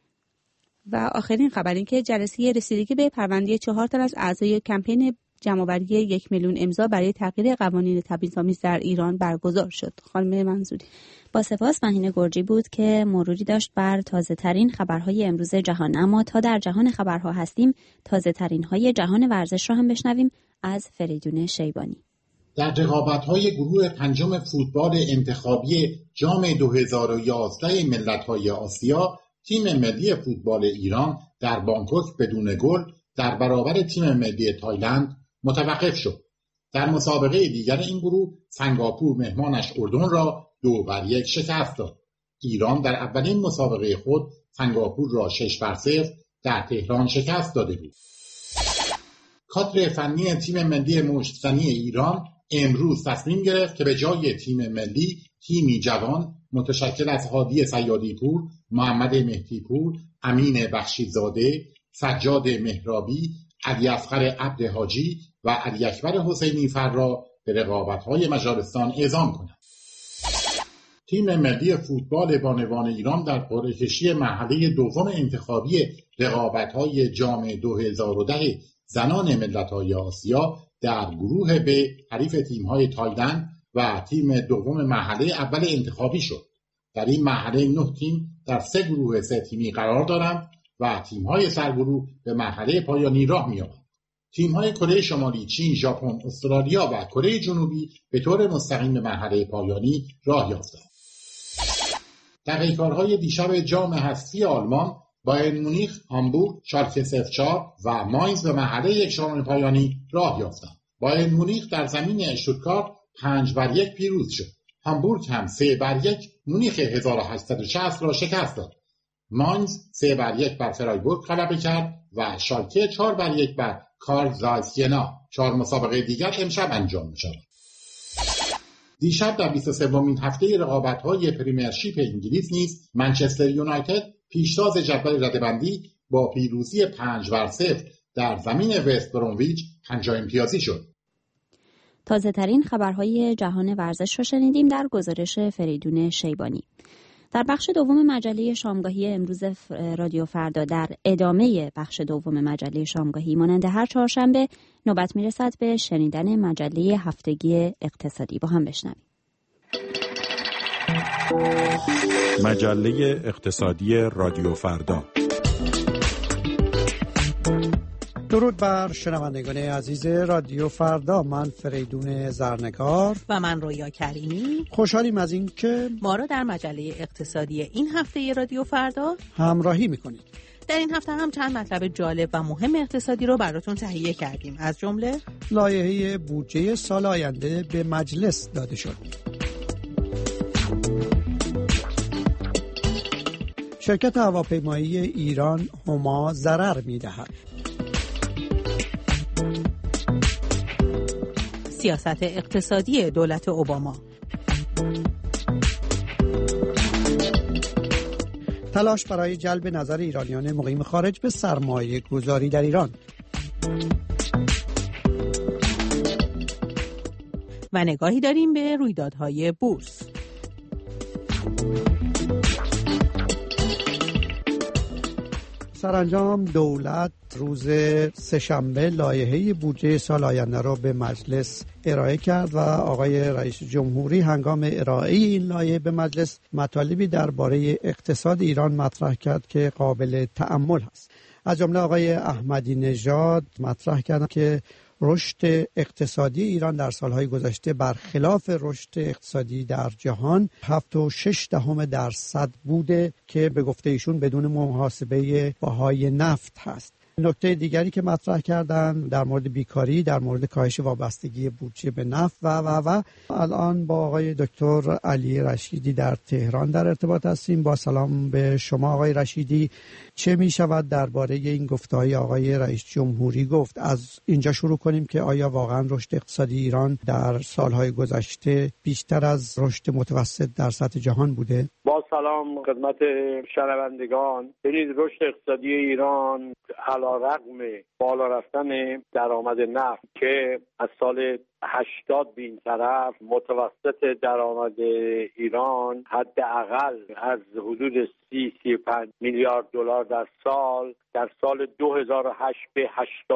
D: و آخرین خبر این که جلسه رسیدگی به پرونده 4 تن از اعضای کمپین جمع‌آوری 1 میلیون امضا برای تغییر قوانین تبعیض‌آمیز در ایران برگزار شد. خانم منظوری.
C: با سپاس. مهینه گرجی بود که مروری داشت بر تازه‌ترین خبرهای امروز جهان. اما تا در جهان خبرها هستیم تازه‌ترین‌های جهان ورزش را هم بشنویم از فریدون شیبانی.
L: در رقابت‌های گروه پنجم فوتبال انتخابی جام 2011 ملت‌های آسیا تیم ملی فوتبال ایران در بانکوک بدون گل در برابر تیم ملی تایلند متوقف شد. در مسابقه دیگر این گروه سنگاپور مهمانش اردن را 2-1 شکست داد. ایران در اولین مسابقه خود سنگاپور را 6-0 در تهران شکست داده بود. کادر فنی تیم ملی مشت‌زنی ایران امروز تصمیم گرفت که به جای تیم ملی تیمی جوان متشکل از هادی صیادی‌پور، محمد مهدی‌پور، امین بخشیزاده، سجاد مهرابی، علی اصغر عبد حاجی و علی اکبر حسینی فر را به رقابت‌های مجارستان اعزام کند. تیم ملی فوتبال بانوان ایران در قرعه‌کشی مرحله دوم انتخابی رقابت‌های جام 2010 زنان ملت‌های آسیا در گروه ب حریف تیم‌های تایلند و تیم دوم مرحله اول انتخابی شد. در این مرحله 9 تیم در 3 گروه 3 تیمی قرار دارند و تیم‌های سرگروه به مرحله پایانی راه می‌یابند. تیم‌های کره شمالی، چین، ژاپن، استرالیا و کره جنوبی به طور مستقیم به مرحله پایانی راه یافتند. در پیکارهای دیشب جام حذفی آلمان، بایر مونیخ، هامبورگ، شالکه 04 و ماینز به مرحله 1/4 پایانی راه یافتند. بایر مونیخ در زمین اشتوتگارت 5-1 پیروز شد. هامبورگ هم 3-1 مونیخ 1860 را شکست داد. ماینز 3-1 بر فرایبورگ غلبه کرد و شالکه 4-1 بر کارل زایس ینا. 4 مسابقه دیگر امشب انجام می‌شود. دیشب در 23مین هفته رقابت‌های پریمیرشیپ انگلیس نیز منچستر یونایتد پیشتاز جدول رده‌بندی با پیروزی 5-0 در زمین وست برومویچ 50 امتیازی شد.
C: تازه ترین خبرهای جهان ورزش را شنیدیم در گزارش فریدون شیبانی. در بخش دوم مجله شامگاهی امروز رادیو فردا در ادامه بخش دوم مجله شامگاهی مانند هر چهارشنبه نوبت میرسد به شنیدن مجله هفتگی اقتصادی. با هم بشنویم.
B: مجله اقتصادی رادیو فردا.
T: درود بر شنوندگان عزیز رادیو فردا. من فریدون زرنگار
U: و من رویا کریمی
T: خوشحالیم از این که
U: ما را در مجله اقتصادی این هفته رادیو فردا
T: همراهی میکنید.
U: در این هفته هم چند مطلب جالب و مهم اقتصادی رو براتون تهیه کردیم، از جمله
T: لایحه بودجه سال آینده به مجلس داده شد. شرکت هواپیمایی ایران هما ضرر می‌دهد.
U: سیاست اقتصادی دولت اوباما.
T: تلاش برای جلب نظر ایرانیان مقیم خارج به سرمایه گذاری در ایران.
U: و نگاهی داریم به رویدادهای بورس.
T: سرانجام دولت روز سه‌شنبه لایحه بودجه سال آینده را به مجلس ارائه کرد و آقای رئیس جمهوری هنگام ارائه این لایحه به مجلس مطالبی درباره اقتصاد ایران مطرح کرد که قابل تأمل است. از جمله آقای احمدی نژاد مطرح کرد که رشد اقتصادی ایران در سالهای گذشته برخلاف رشد اقتصادی در جهان 7.6% بوده که به گفته ایشون بدون محاسبه بهای نفت هست. نکته دیگری که مطرح کردن در مورد بیکاری، در مورد کاهش وابستگی بودجه به نفت و الان با آقای دکتر علی رشیدی در تهران در ارتباط هستیم. با سلام به شما آقای رشیدی. چه می شود درباره این گفته‌های آقای رئیس جمهوری گفت؟ از اینجا شروع کنیم که آیا واقعا رشد اقتصادی ایران در سالهای گذشته بیشتر از رشد متوسط در سطح جهان بوده؟
V: با سلام خدمت شنوندگان. ببینید، رشد اقتصادی ایران علیرغم بالا رفتن درآمد نفت که از سال 80 به این طرف متوسط درآمد ایران حداقل از حدود 30-35 میلیارد دلار در سال 2008 به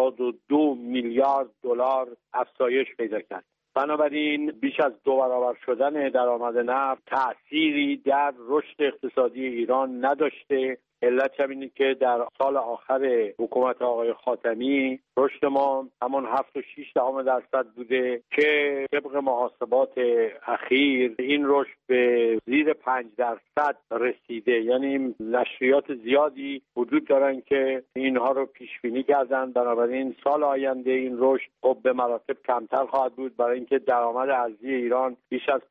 V: 82 میلیارد دلار افزایش پیدا کرد. بنابراین بیش از 2 برابر شدن درآمد نفت تأثیری در رشد اقتصادی ایران نداشته. علت اینه که در سال آخر حکومت آقای خاتمی رشد ما همون 7.6% بوده که طبق محاسبات اخیر این رشد به زیر 5% رسیده. یعنی نشریات زیادی وجود دارن که اینها رو پیش بینی کردن. بنابراین سال آینده این رشد به مراتب کمتر خواهد بود، برای اینکه درآمد ارزی ایران بیش از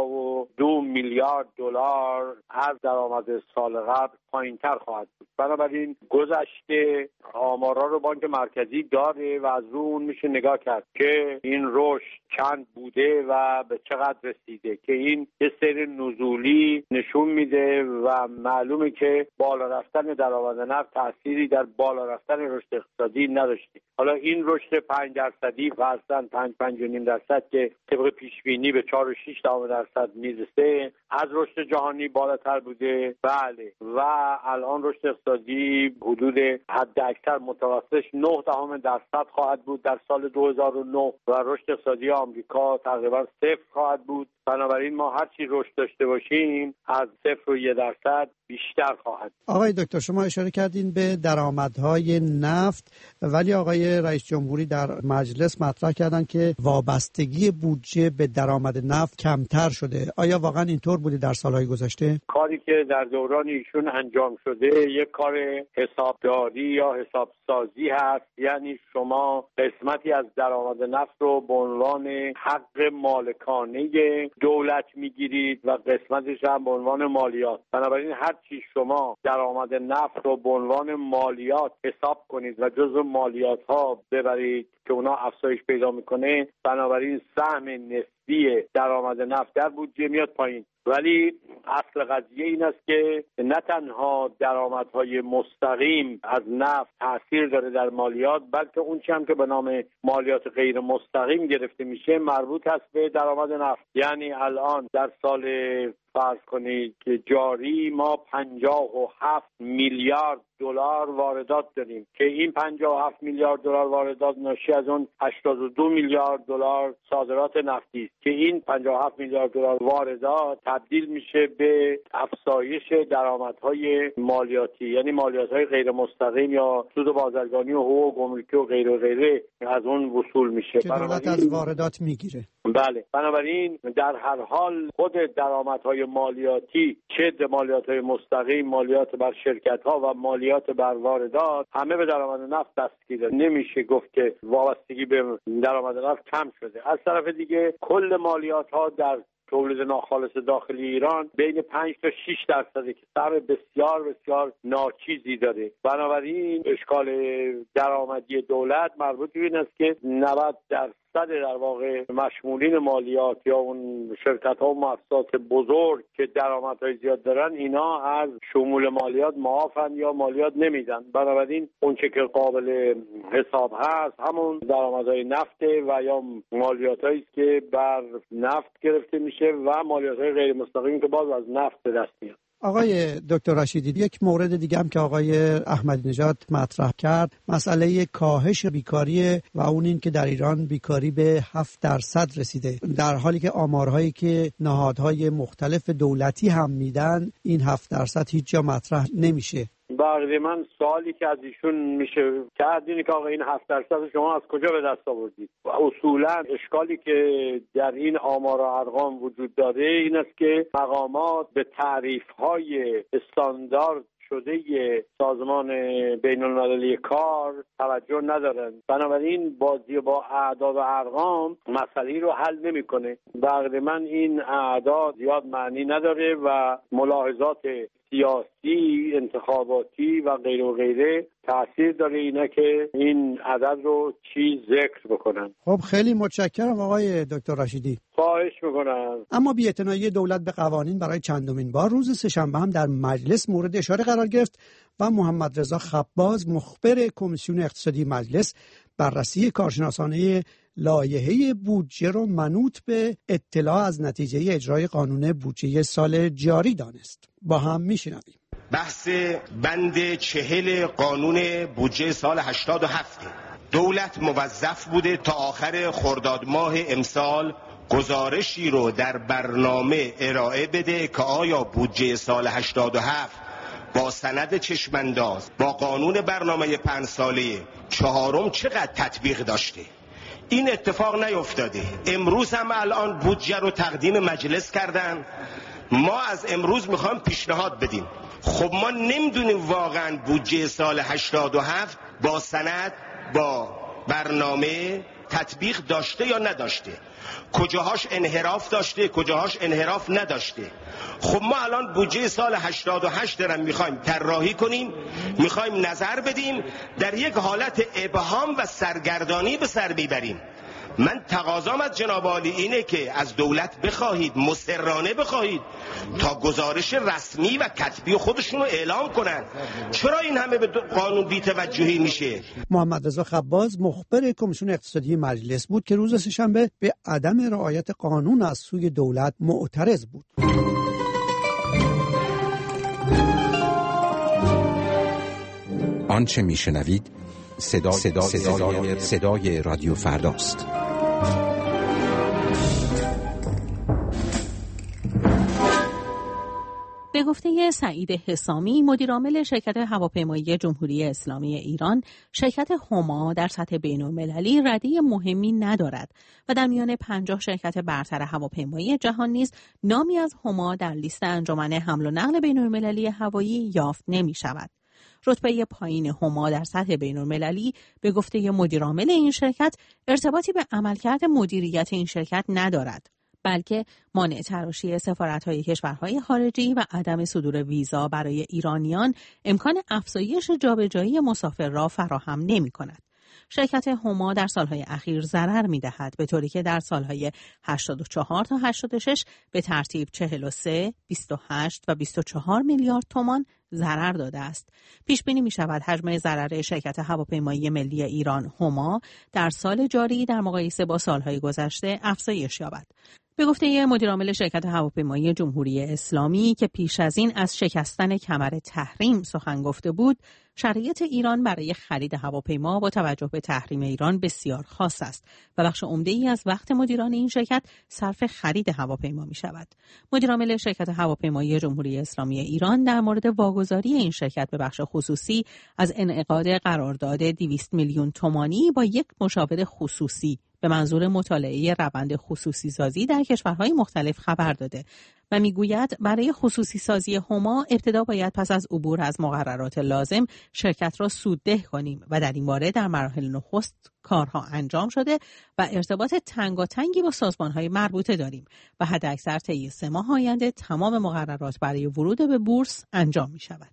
V: 52 میلیارد دلار از درآمد سال قبل پایینتر خواهد بود. بنابراین گذشته آمارا رو بانک مرکزی داره و از رو اون میشه نگاه کرد که این رشد چند بوده و به چقدر رسیده، که این یه سری نزولی نشون میده و معلومه که بالا رفتن درآمد نفت تأثیری در بالا رفتن رشد اقتصادی نداشته. حالا این رشد 5% فرضاً 5.5% که طبق پیش بینی به 4.6% میرسه از رشد جهانی بالاتر بوده. بله، و الان رشد اقتصادی حدود حد اکثر متوسطش 0.9% خواهد بود در سال 2009 و رشد اقتصادی آمریکا تقریبا 0 خواهد بود. بنابراین ما هر چی رشد داشته باشیم از 0.1% بیشتر خواهد.
T: آقای دکتر، شما اشاره کردین به درآمدهای نفت، ولی آقای رئیس جمهوری در مجلس مطرح کردن که وابستگی بودجه به درآمد نفت کمتر شده. آیا واقعا اینطور بوده در سالهای گذشته؟
V: کاری که در دوران ایشون انجام شده یک کار حسابداری یا حسابسازی هست. یعنی شما قسمتی از درآمد نفت رو به عنوان حق مالکانه دولت میگیرید و قسمتش هم به عنوان مالیات. بنابراین هر چی شما درآمد نفت رو به عنوان مالیات حساب کنید و جزو مالیات ها ببرید که اونا افزایش پیدا میکنه، بنابراین سهم نسبی درآمد نفت در بودجه میاد پایین. ولی اصل قضیه این است که نه تنها درآمدهای مستقیم از نفت تاثیر داره در مالیات، بلکه اون چیزی هم که به نام مالیات غیر مستقیم گرفته میشه مربوط هست به درآمد نفت. یعنی الان در سال فرض کنید که جاری ما 57 میلیارد دلار واردات داریم که این 57 میلیارد دلار واردات ناشی از اون 82 میلیارد دلار صادرات نفتی است که این 57 میلیارد دلار واردات تبدیل میشه به افزایش درآمدهای مالیاتی، یعنی مالیات‌های غیر مستقیم یا سود بازرگانی و حقوق گمرکی و غیره و غیره از اون وصول میشه
T: که دولت از واردات میگیره.
V: بله، بنابراین در هر حال خود درآمدهای مالیاتی، چه مالیات‌های مستقیم، مالیات بر شرکت‌ها و مالیات بر واردات، همه به درآمد نفت دستگیره. نمیشه گفت که وابستگی به درآمد نفت کم شده. از طرف دیگه کل مالیات‌ها در تولید ناخالص داخلی ایران بین 5 تا 6% که سهم بسیار بسیار ناچیزی داره. بنابراین اشکال درآمدی دولت مربوط به این است که 90% در واقع مشمولین مالیات یا اون شرکت‌ها و مؤسسات بزرگ که درآمدهای زیاد دارن، اینا از شمول مالیات معافن یا مالیات نمیدن. بنابراین اون چه که قابل حساب هست همون درآمدهای نفت و یا مالیاتایی است که بر نفت گرفته میشه و مالیات‌های غیر مستقیمی که باز از نفت به دست میاد.
T: آقای دکتر رشیدی، یک مورد دیگه هم که آقای احمدی نژاد مطرح کرد مسئله کاهش بیکاری و اون این که در ایران بیکاری به 7% رسیده، در حالی که آمارهایی که نهادهای مختلف دولتی هم میدن این 7% هیچ جا مطرح نمیشه.
V: بقیه من سوالی که از ایشون میشه کرد اینه که آقا این 7% شما از کجا به دست آوردید؟ و اصولا اشکالی که در این آمار و ارقام وجود داره این است که مقامات به تعریف‌های استاندارد شده سازمان بین المللی کار توجه ندارن. بنابراین بازی با اعداد و ارقام مسئله رو حل نمیکنه. بقیه من این اعداد زیاد معنی نداره و ملاحظات سیاسی، انتخاباتی و غیره و غیره تأثیر داره اینا که این عدد رو چی ذکر بکنن.
T: خب خیلی متشکرم آقای دکتر رشیدی.
V: خواهش میکنم.
T: اما بی‌اعتنایی دولت به قوانین برای چندمین بار روز سه‌شنبه هم در مجلس مورد اشاره قرار گرفت و محمد رضا خباز مخبر کمیسیون اقتصادی مجلس بررسی کارشناسانه لایحه بودجه رو منوط به اطلاع از نتیجه اجرای قانون بودجه سال جاری دانست. با هم میشنویم.
A: بحث بند 40 قانون بودجه سال 87 دولت موظف بوده تا آخر خرداد ماه امسال گزارشی رو در برنامه ارائه بده که آیا بودجه سال 87 با سند چشمانداز با قانون برنامه 5 ساله چهارم چقدر تطبیق داشته. این اتفاق نیفتاده. امروز هم الان بودجه رو تقدیم مجلس کردن، ما از امروز میخوایم پیشنهاد بدیم. خب ما نمیدونیم واقعا بودجه سال 87 با سند با برنامه تطبیق داشته یا نداشته، کجاهاش انحراف داشته کجاهاش انحراف نداشته. خب ما الان بودجه سال 88 دارم میخوایم طراحی کنیم، میخوایم نظر بدیم، در یک حالت ابهام و سرگردانی به سر میبریم. من تقاضام از جناب عالی اینه که از دولت بخواهید، مصرانه بخواهید تا گزارش رسمی و کتبی خودشون رو اعلام کنن. چرا این همه به قانون بی‌توجهی میشه؟
T: محمد رضا خباز مخبر کمیسیون اقتصادی مجلس بود که روز سه‌شنبه به عدم رعایت قانون از سوی دولت معترض بود.
B: آنچه میشنوید صدای رادیو فرداست.
U: به گفته سعید حسامی، مدیرعامل شرکت هواپیمایی جمهوری اسلامی ایران، شرکت هما در سطح بین‌المللی رده مهمی ندارد و در میان 50 شرکت برتر هواپیمایی جهان نیز نامی از هما در لیست انجمن حمل و نقل بین‌المللی هوایی یافت نمی‌شود. رتبه پایین هما در سطح بین‌المللی به گفته مدیرعامل این شرکت ارتباطی به عملکرد مدیریت این شرکت ندارد، بلکه مانع تراشی سفارت‌های کشورهای خارجی و عدم صدور ویزا برای ایرانیان امکان افزایش جابجایی مسافر را فراهم نمی‌کند. شرکت هما در سالهای اخیر ضرر می‌دهد، به طوری که در سالهای 84 تا 86 به ترتیب 43, 28 و 24 میلیارد تومان ضرر داده است. پیش بینی می‌شود حجم ضرر شرکت هواپیمایی ملی ایران هما در سال جاری در مقایسه با سالهای گذشته افزایش یابد. به گفته مدیرعامل شرکت هواپیمایی جمهوری اسلامی که پیش از این از شکستن کمر تحریم سخن گفته بود، شرایط ایران برای خرید هواپیما با توجه به تحریم ایران بسیار خاص است و بخش عمده‌ای از وقت مدیران این شرکت صرف خرید هواپیما می‌شود. مدیرعامل شرکت هواپیمایی جمهوری اسلامی ایران در مورد واگذاری این شرکت به بخش خصوصی از انعقاد قرارداد 200 میلیون تومانی با یک مشاور خصوصی به منظور مطالعه روند خصوصی سازی در کشورهای مختلف خبر داده و میگوید برای خصوصی سازی هما ابتدا باید پس از عبور از مقررات لازم شرکت را سودده کنیم و در این باره در مراحل نخست کارها انجام شده و ارتباط تنگاتنگی با سازمانهای مربوطه داریم و حداکثر طی 3 ماه آینده تمام مقررات برای ورود به بورس انجام می شود.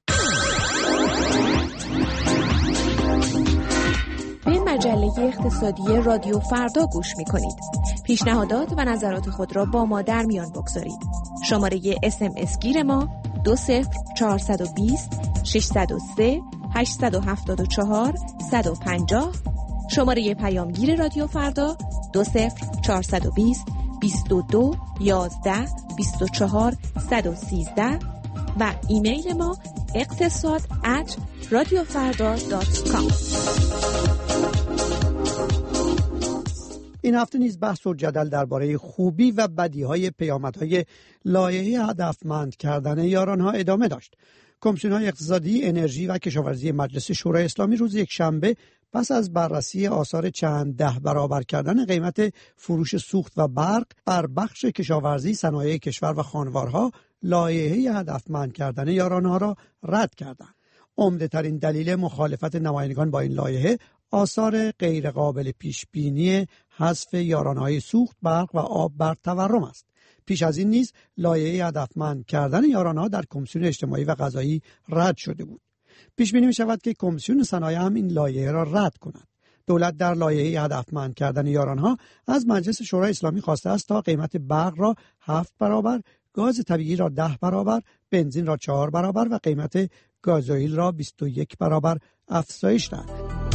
K: به مجله اقتصادی رادیو فردا گوش می کنید. پیشنهادات و نظرات خود را با ما در میان بگذارید. شماره SMS گیر ما 20420 603 874 150. شماره پیامگیر رادیو فردا 20420 22 11 24 113 و ایمیل ما اقتصاد@radiofarda.com.
T: این هفته نیز بحث و جدل درباره خوبی و بدیهای پیامدهای لایحه هدفمند کردن یارانها ادامه داشت. کمیسیون‌های اقتصادی، انرژی و کشاورزی مجلس شورای اسلامی روز یکشنبه پس از بررسی آثار چند 10 برابر کردن قیمت فروش سوخت و برق بر بخش کشاورزی، صنایع کشور و خانوارها، لایحه هدفمند کردن یارانها را رد کردند. عمده‌ترین دلیل مخالفت نمایندگان با این لایحه آثار غیرقابل پیش بینی حذف یارانه‌های سوخت، برق و آب بر تورم است. پیش از این نیز لایحه هدفمند کردن یارانه‌ها در کمیسیون اجتماعی و قضایی رد شده بود. پیش بینی می‌شود که کمیسیون صنایع هم این لایحه را رد کند. دولت در لایحه هدفمند کردن یارانها از مجلس شورای اسلامی خواسته است تا قیمت برق را 7 برابر، گاز طبیعی را 10 برابر، بنزین را 4 برابر و قیمت گازوئیل را 21 برابر افزایش دهد.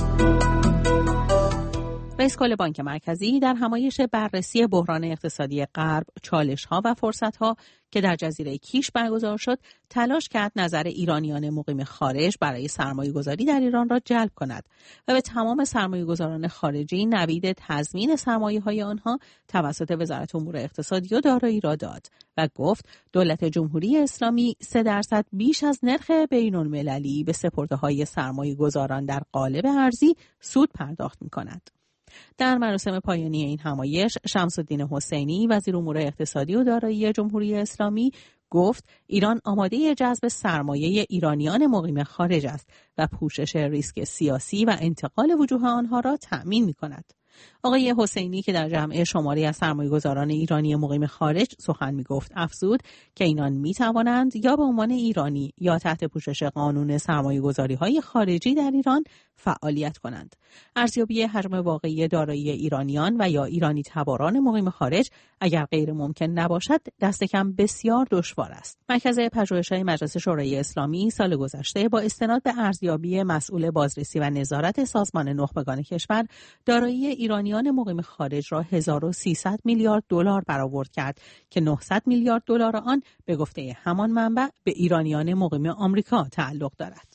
U: رئیس کل بانک مرکزی در همایش بررسی بحران اقتصادی غرب، چالش‌ها و فرصت‌ها که در جزیره کیش برگزار شد، تلاش کرد نظر ایرانیان مقیم خارج برای سرمایه‌گذاری در ایران را جلب کند و به تمام سرمایه‌گذاران خارجی نوید تضمین سرمایه‌های آنها توسط وزارت امور اقتصادی و دارایی را داد و گفت دولت جمهوری اسلامی 3% بیش از نرخ بین‌المللی به سپرده‌های سرمایه‌گذاران در قالب ارزی سود پرداخت می‌کند. در مراسم پایانی این همایش، شمس‌الدین حسینی وزیر امور اقتصادی و دارایی جمهوری اسلامی گفت ایران آماده جذب سرمایه ایرانیان مقیم خارج است و پوشش ریسک سیاسی و انتقال وجوه آنها را تأمین می‌کند. آقای حسینی که در جمع شماری از سرمایه‌گذاران ایرانی مقیم خارج سخن می‌گفت افزود که اینان می‌توانند یا به عنوان ایرانی یا تحت پوشش قانون سرمایه‌گذاری‌های خارجی در ایران فعالیت کنند. ارزیابی حجم واقعی دارایی ایرانیان و یا ایرانی تباران مقیم خارج اگر غیر ممکن نباشد دست کم بسیار دشوار است. مرکز پژوهش‌های مجلس شورای اسلامی سال گذشته با استناد به ارزیابی مسئول بازرسی و نظارت سازمان نخبگان کشور دارایی ایرانیان مقیم خارج را 1300 میلیارد دلار برآورد کرد که 900 میلیارد دلار آن به گفته همان منبع به ایرانیان مقیم آمریکا تعلق دارد.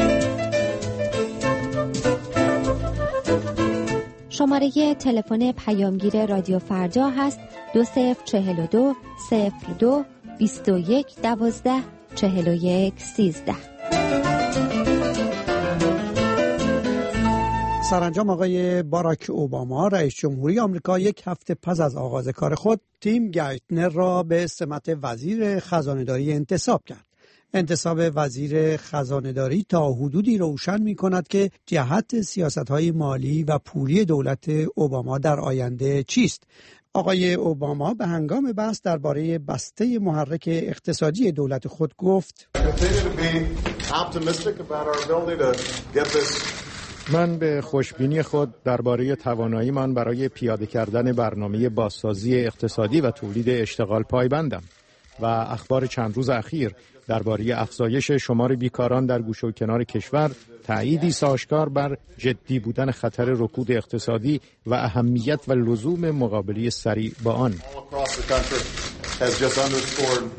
C: شماره تلفن پیامگیر رادیو فردا هست 2042 02 21 12 41 13.
T: سرانجام آقای باراک اوباما رئیس جمهوری آمریکا 1 هفته پس از آغاز کار خود تیم گایتنر را به سمت وزیر خزانه‌داری انتصاب کرد. انتصاب وزیر خزانه‌داری تا حدودی روشن می‌کند که جهت سیاست‌های مالی و پولی دولت اوباما در آینده چیست. آقای اوباما به هنگام بحث درباره بسته محرک اقتصادی دولت خود گفت:
F: من به خوشبینی خود درباره تواناییمان برای پیاده کردن برنامه بازسازی اقتصادی و تولید اشتغال پایبندم و اخبار چند روز اخیر درباره افزایش شمار بیکاران در گوشه و کنار کشور تأییدی آشکار بر جدی بودن خطر رکود اقتصادی و اهمیت و لزوم مقابله سریع با آن.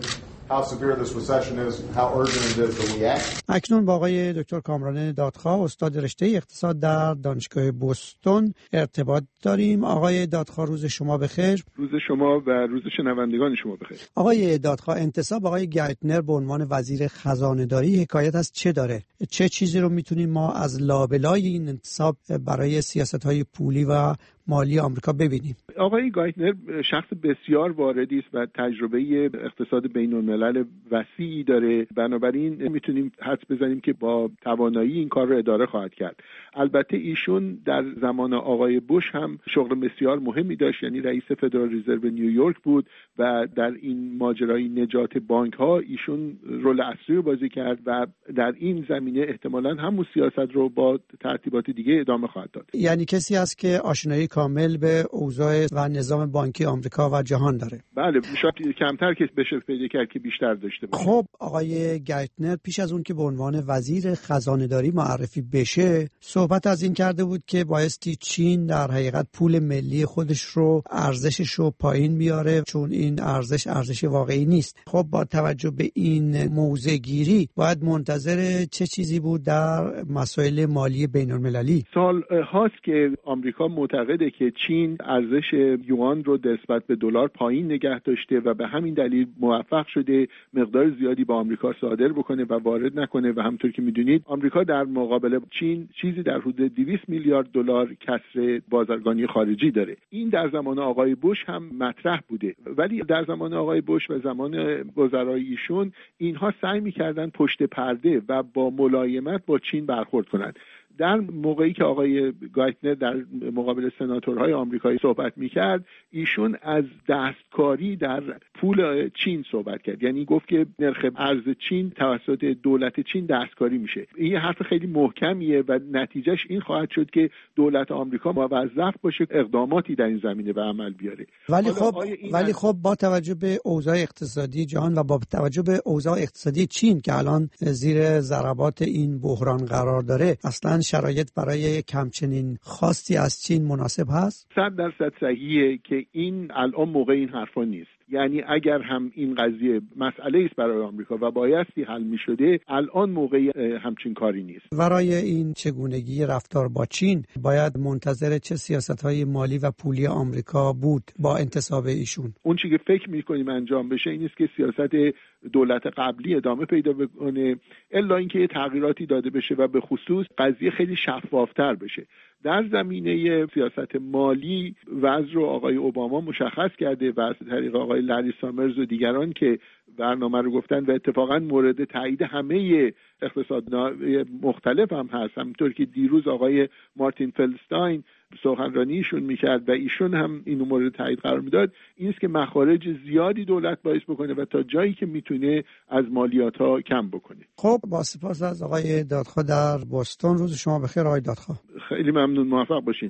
G: how severe this recession is, how urgent it is that we act.
T: اکنون با آقای دکتر کامران دادخواه استاد رشته اقتصاد در دانشگاه بوستون ارتباط داریم. آقای دادخواه روز شما بخیر.
H: روز شما و روز شنوندگان شما بخیر.
T: آقای دادخواه، انتصاب آقای گایتنر به عنوان وزیر خزانه‌داری حکایت از چه داره؟ چه چیزی رو میتونیم ما از لابلای این انتصاب برای سیاست‌های پولی و مالی آمریکا ببینیم؟
H: آقای گایتنر شخص بسیار واردی است و تجربه اقتصاد بین‌الملل وسیعی داره، بنابراین میتونیم حدس بزنیم که با توانایی این کار رو اداره خواهد کرد. البته ایشون در زمان آقای بوش هم شغل بسیار مهمی داشت، یعنی رئیس فدرال رزرو نیویورک بود و در این ماجرای نجات بانک ها ایشون رول اصلی رو بازی کرد و در این زمینه احتمالاً همون سیاست رو با ترتیبات دیگه ادامه خواهد داد.
T: یعنی کسی است که آشنایی کامل به اوضاع و نظام بانکی آمریکا و جهان داره.
H: بله، شاید کمتر کسی بشه پیدا کرد که بیشتر داشته باشه.
T: خب آقای گایتنر پیش از اون که به عنوان وزیر خزانه‌داری معرفی بشه صحبت از این کرده بود که بایستی چین در حقیقت پول ملی خودش رو ارزشش رو پایین بیاره، چون این ارزش واقعی نیست. خب با توجه به این موضع گیری باید منتظر چه چیزی بود در مسائل مالی بین‌المللی؟
H: سال هاست که آمریکا معتقده که چین ارزش یوان رو نسبت به دلار پایین نگه داشته و به همین دلیل موفق شده مقدار زیادی با آمریکا صادر بکنه و وارد نکنه و همونطور که میدونید آمریکا در مقابل چین چیزی در حدود 200 میلیارد دلار کسر بازرگانی خارجی داره. این در زمان آقای بوش هم مطرح بوده، ولی در زمان آقای بوش و زمان وزرای ایشون اینها سعی می‌کردن پشت پرده و با ملایمت با چین برخورد کنند. در موقعی که آقای گایتنر در مقابل سناتورهای آمریکایی صحبت میکرد ایشون از دستکاری در پول چین صحبت کرد، یعنی گفت که نرخ ارز چین توسط دولت چین دستکاری میشه. این حرف خیلی محکمیه و نتیجهش این خواهد شد که دولت آمریکا موظف باشه اقداماتی در این زمینه به عمل بیاره.
T: ولی خب با توجه به اوضاع اقتصادی جهان و با توجه به اوضاع اقتصادی چین که الان زیر ضربات این بحران قرار داره، اصلا شرایط برای کمچنین خواستی از چین مناسب هست؟
H: 100% صحیحه که این الان موقع این حرفا نیست. یعنی اگر هم این قضیه مسئله است برای آمریکا و بایستی حل می شده، الان موقع همچین کاری نیست.
T: برای این چگونگی رفتار با چین باید منتظر چه سیاست‌های مالی و پولی آمریکا بود با انتصاب ایشون؟
H: اون چیزی که فکر می‌کنیم انجام بشه این است که سیاست دولت قبلی ادامه پیدا بکنه، الا اینکه یه تغییراتی داده بشه و به خصوص قضیه خیلی شفافتر بشه. در زمینه سیاست مالی وضع رو آقای اوباما مشخص کرده و از طریق آقای لری سامرز و دیگران که برنامه رو گفتن و اتفاقا مورد تایید همه اقتصاددانان مختلف هم هست. همونطور که دیروز آقای مارتین فلستاین سخنرانیشون میکرد و ایشون هم اینو مورد تایید قرار میداد، این است که مخارج زیادی دولت باعث بکنه و تا جایی که میتونه از مالیات‌ها کم بکنه.
T: خب با سپاس از آقای دادخواه در بوستون. روز شما بخیر آقای دادخواه.
H: خیلی ممنون، موفق باشید.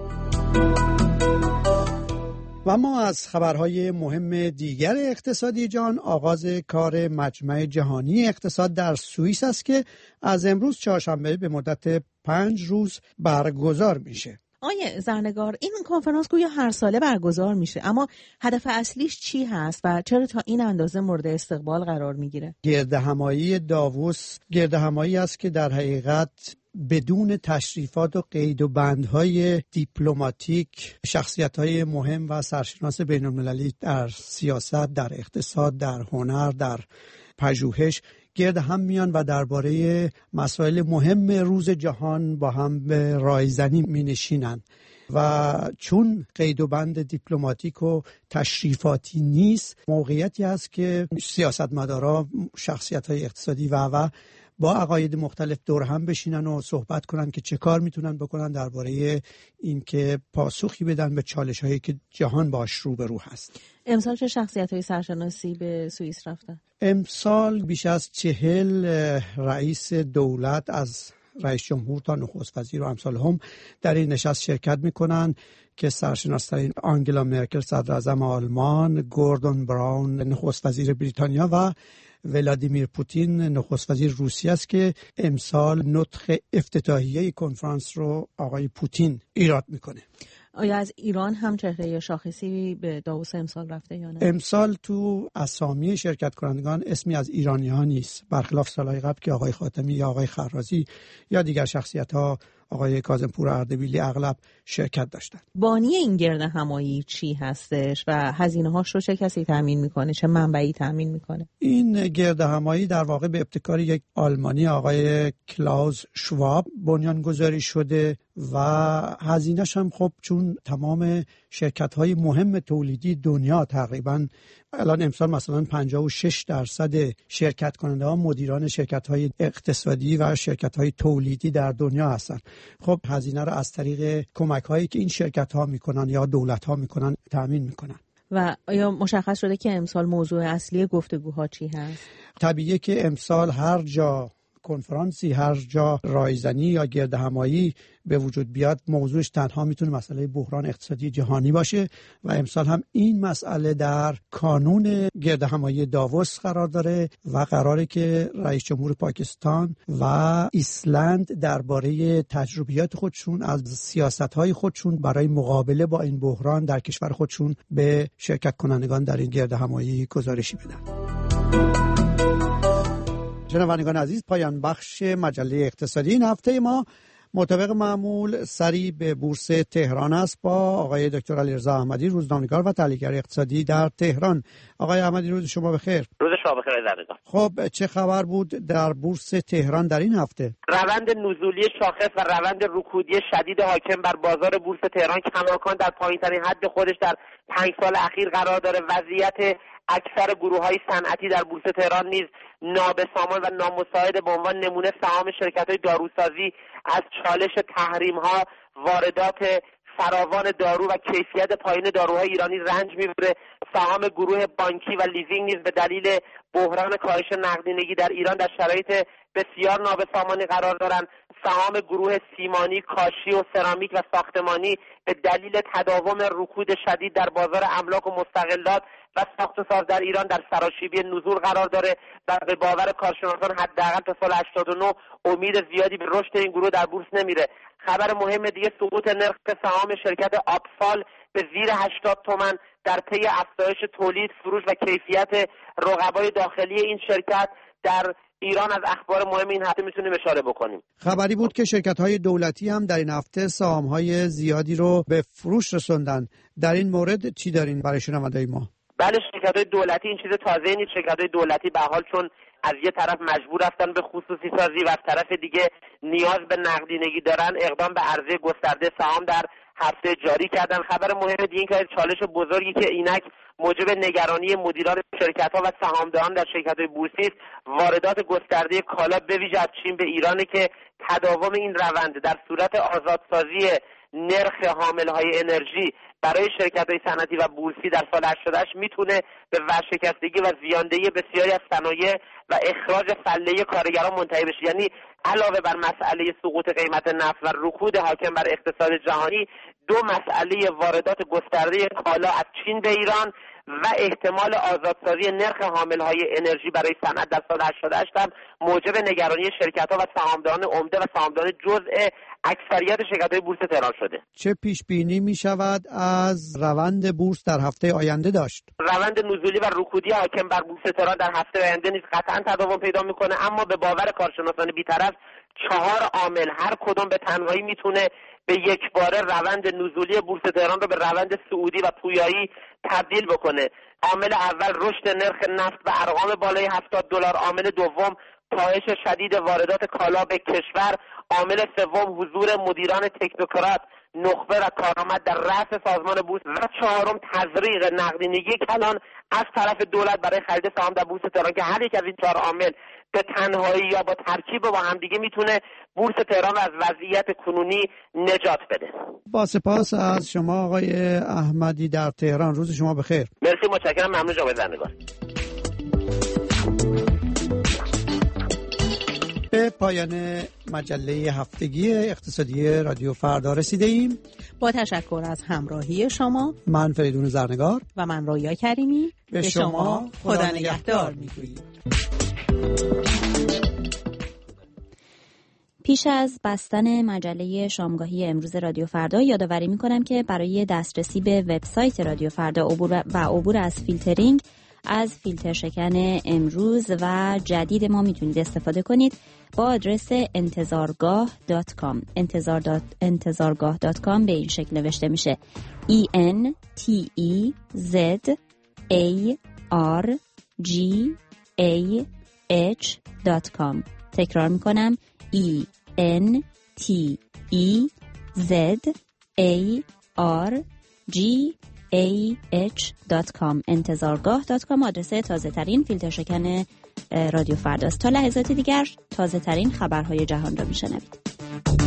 T: و ما از خبرهای مهم دیگر اقتصادی جهان آغاز کار مجمع جهانی اقتصاد در سوئیس است که از امروز چهارشنبه به مدت 5 روز برگزار میشه.
U: آیه زرنگار، این کنفرانس گویا هر ساله برگزار میشه، اما هدف اصلیش چی هست و چرا تا این اندازه مورد استقبال قرار میگیره؟
T: گردهمایی داووس گردهمایی است که در حقیقت بدون تشریفات و قید و بندهای دیپلماتیک شخصیت‌های مهم و سرشناس بین‌المللی در سیاست، در اقتصاد، در هنر، در پژوهش گرد هم میان و درباره مسائل مهم روز جهان با هم به رایزنی می‌نشینند. و چون قید و بند دیپلماتیک و تشریفاتی نیست، موقعیتی هست که سیاستمدارا، شخصیت‌های اقتصادی و با عقاید مختلف دور هم بشینن و صحبت کنن که چه کار میتونن بکنن درباره اینکه پاسخی بدن به چالش‌هایی که جهان باش روبرو هست.
U: امسال چه شخصیت‌های سرشناسی به سوئیس رفتن؟
T: امسال بیش از 40 رئیس دولت از رئیس جمهور تا نخست وزیر و امثال هم در این نشست شرکت میکنن که سرشناس‌ترین آنگلا مرکل صدر اعظم آلمان، گوردون براون نخست وزیر بریتانیا و ولادیمیر پوتین نخست وزیر روسیه است که امسال نطق افتتاحیه کنفرانس رو آقای پوتین ایراد میکنه.
U: آیا از ایران هم چهره شاخصی به داووس امسال رفته یا نه؟
T: امسال تو اسامی شرکت کنندگان اسمی از ایرانی‌ها نیست، برخلاف سالهای قبل که آقای خاتمی یا آقای خرازی یا دیگر شخصیت‌ها، آقای کاظمپور اردبیلی اغلب شرکت داشتند.
U: بانی این گردهمایی چی هستش و هزینه‌هاش رو چه کسی تامین میکنه، چه منبعی تامین میکنه؟
T: این گردهمایی در واقع به ابتکار یک آلمانی آقای کلاوس شواب بنیانگذاری شده و هزینه‌ش هم خب چون تمام شرکت‌های مهم تولیدی دنیا تقریباً الان امسال مثلا 56% شرکت کننده ها مدیران شرکت‌های اقتصادی و شرکت‌های تولیدی در دنیا هستند. خب هزینه رو از طریق کمک‌هایی که این شرکت‌ها می‌کنن یا دولت‌ها می‌کنن تامین می‌کنن.
U: و آیا مشخص شده که امسال موضوع اصلی گفتگوها چی هست؟
T: طبیعیه که امسال هر جا کنفرانسی، هر جا رایزنی یا گردهمایی به وجود بیاد، موضوعش تنها میتونه مسئله بحران اقتصادی جهانی باشه و امسال هم این مسئله در کانون گردهمایی داووس قرار داره و قراره که رئیس جمهور پاکستان و ایسلند درباره تجربیات خودشون از سیاست‌های خودشون برای مقابله با این بحران در کشور خودشون به شرکت کنندگان در این گردهمایی گزارشی بدن. شنوندگان عزیز، پایان بخش مجله اقتصادی این هفته ما مطابق معمول سری به بورس تهران است با آقای دکتر علیرضا احمدی، روزنامه‌نگار و تحلیلگر اقتصادی در تهران. آقای احمدی روز شما بخیر.
E: روز شما بخیر عزیزان.
T: خب چه خبر بود در بورس تهران در این هفته؟
E: روند نزولی شاخص و روند رکودی شدید حاکم بر بازار بورس تهران کماکان در پایین‌ترین حد خودش در 5 سال اخیر قرار داره. وضعیت اکثر گروه‌های صنعتی در بورس تهران نیز نابسامان و نامساعد به عنوان نمونه سهام شرکت‌های داروسازی از چالش تحریم‌ها، واردات فراوان دارو و کیفیت پایین داروهای ایرانی رنج می‌بره. سهام گروه بانکی و لیزینگ نیز به دلیل بحران کاهش نقدینگی در ایران در شرایط بسیار نابسامانی قرار دارند. سهام گروه سیمانی، کاشی و سرامیک و ساختمانی به دلیل تداوم رکود شدید در بازار املاک و مستغلات و ساخت و ساز در ایران در سراشیبی نزول قرار داره و به باور کارشناسان حداقل تا سال 89 امید زیادی به رشد این گروه در بورس نمیره. خبر مهم دیگه سقوط نرخ سهام شرکت آبسال به زیر 80 تومان در پی افزایش تولید، فروش و کیفیت رقبای داخلی این شرکت در ایران از اخبار مهم این هفته میتونیم اشاره بکنیم.
T: خبری بود که شرکت‌های دولتی هم در این هفته سهام‌های زیادی رو به فروش رسوندن. در این مورد چی دارین برای شنونده‌های ما؟
E: بله، شرکت‌های دولتی این چیز تازه‌ای نیست. شرکت‌های دولتی به حال چون از یه طرف مجبور هستن به خصوصی سازی و از طرف دیگه نیاز به نقدینگی دارن، اقدام به عرضه گسترده سهام در هفته جاری کردن. خبر مهم دیگه این که چالش بزرگی که اینک موجب نگرانی مدیران شرکت‌ها و سهامداران در شرکت‌های بورسی است، واردات گسترده کالا به ویژه از چین به ایرانه که تداوم این روند در صورت آزادسازی نرخ حاملهای انرژی برای شرکت‌های صنعتی و بورسی در سال 88 میتونه به ورشکستگی و زیاندهی بسیاری از صنایع و اخراج فله کارگران منتهی بشه. یعنی علاوه بر مسئله سقوط قیمت نفت و رکود حاکم بر اقتصاد جهانی، دو مسئله واردات گسترده کالا از چین به ایران و احتمال آزادسازی نرخ حاملهای انرژی برای صنعت در سال 88 هم موجب نگرانی شرکت‌ها و سهامداران عمده و سهامداران جزء اکثریت شرکت‌های بورس تهران شده.
T: چه پیش بینی می شود از روند بورس در هفته آینده داشت؟
E: روند نزولی و رکودی حاکم بر بورس تهران در هفته آینده نیز قطعاً تداوم پیدا می‌کنه، اما به باور کارشناسان بی‌طرف 4 عامل هر کدوم به تنهایی میتونه به یک باره روند نزولی بورس تهران رو به روند صعودی و پویایی تبدیل بکنه. عامل اول رشد نرخ نفت به ارقام بالای $70. عامل دوم کاهش شدید واردات کالا به کشور. عامل سوم حضور مدیران تکنوکرات، نخبه و کارآمد در رأس سازمان بورس و چهارم تزریق نقدینگی کلان از طرف دولت برای خرید سهام در بورس تهران که هر یک از این 4 عامل به تنهایی یا با ترکیب با همدیگه میتونه بورس تهران از وضعیت کنونی نجات بده.
T: با سپاس از شما آقای احمدی در تهران. روز شما بخیر.
E: مرسی، متشکرم. ممنون جناب زندگان.
T: به پایان مجله هفتگی اقتصادی رادیو فردا رسیده ایم.
U: با تشکر از همراهی شما،
T: من فریدون زرنگار
U: و من رویا کریمی
T: به شما خدا نگهدار میگوییم.
C: پیش از بستن مجله شامگاهی امروز رادیو فردا یادآوری می‌کنم که برای دسترسی به وبسایت رادیو فردا عبور از فیلترینگ از فیلتر شکن امروز و جدید ما میتونید استفاده کنید با آدرس انتظارگاه.com. انتظارگاه.com به این شکل نوشته میشه ENTEZARGAH.com. تکرار میکنم ENTEZARGAH.com. انتظارگاه.com آدرس تازه ترین فیلتر شکن رادیو فرداست. تا لحظات دیگر تازه ترین خبرهای جهان را میشنوید.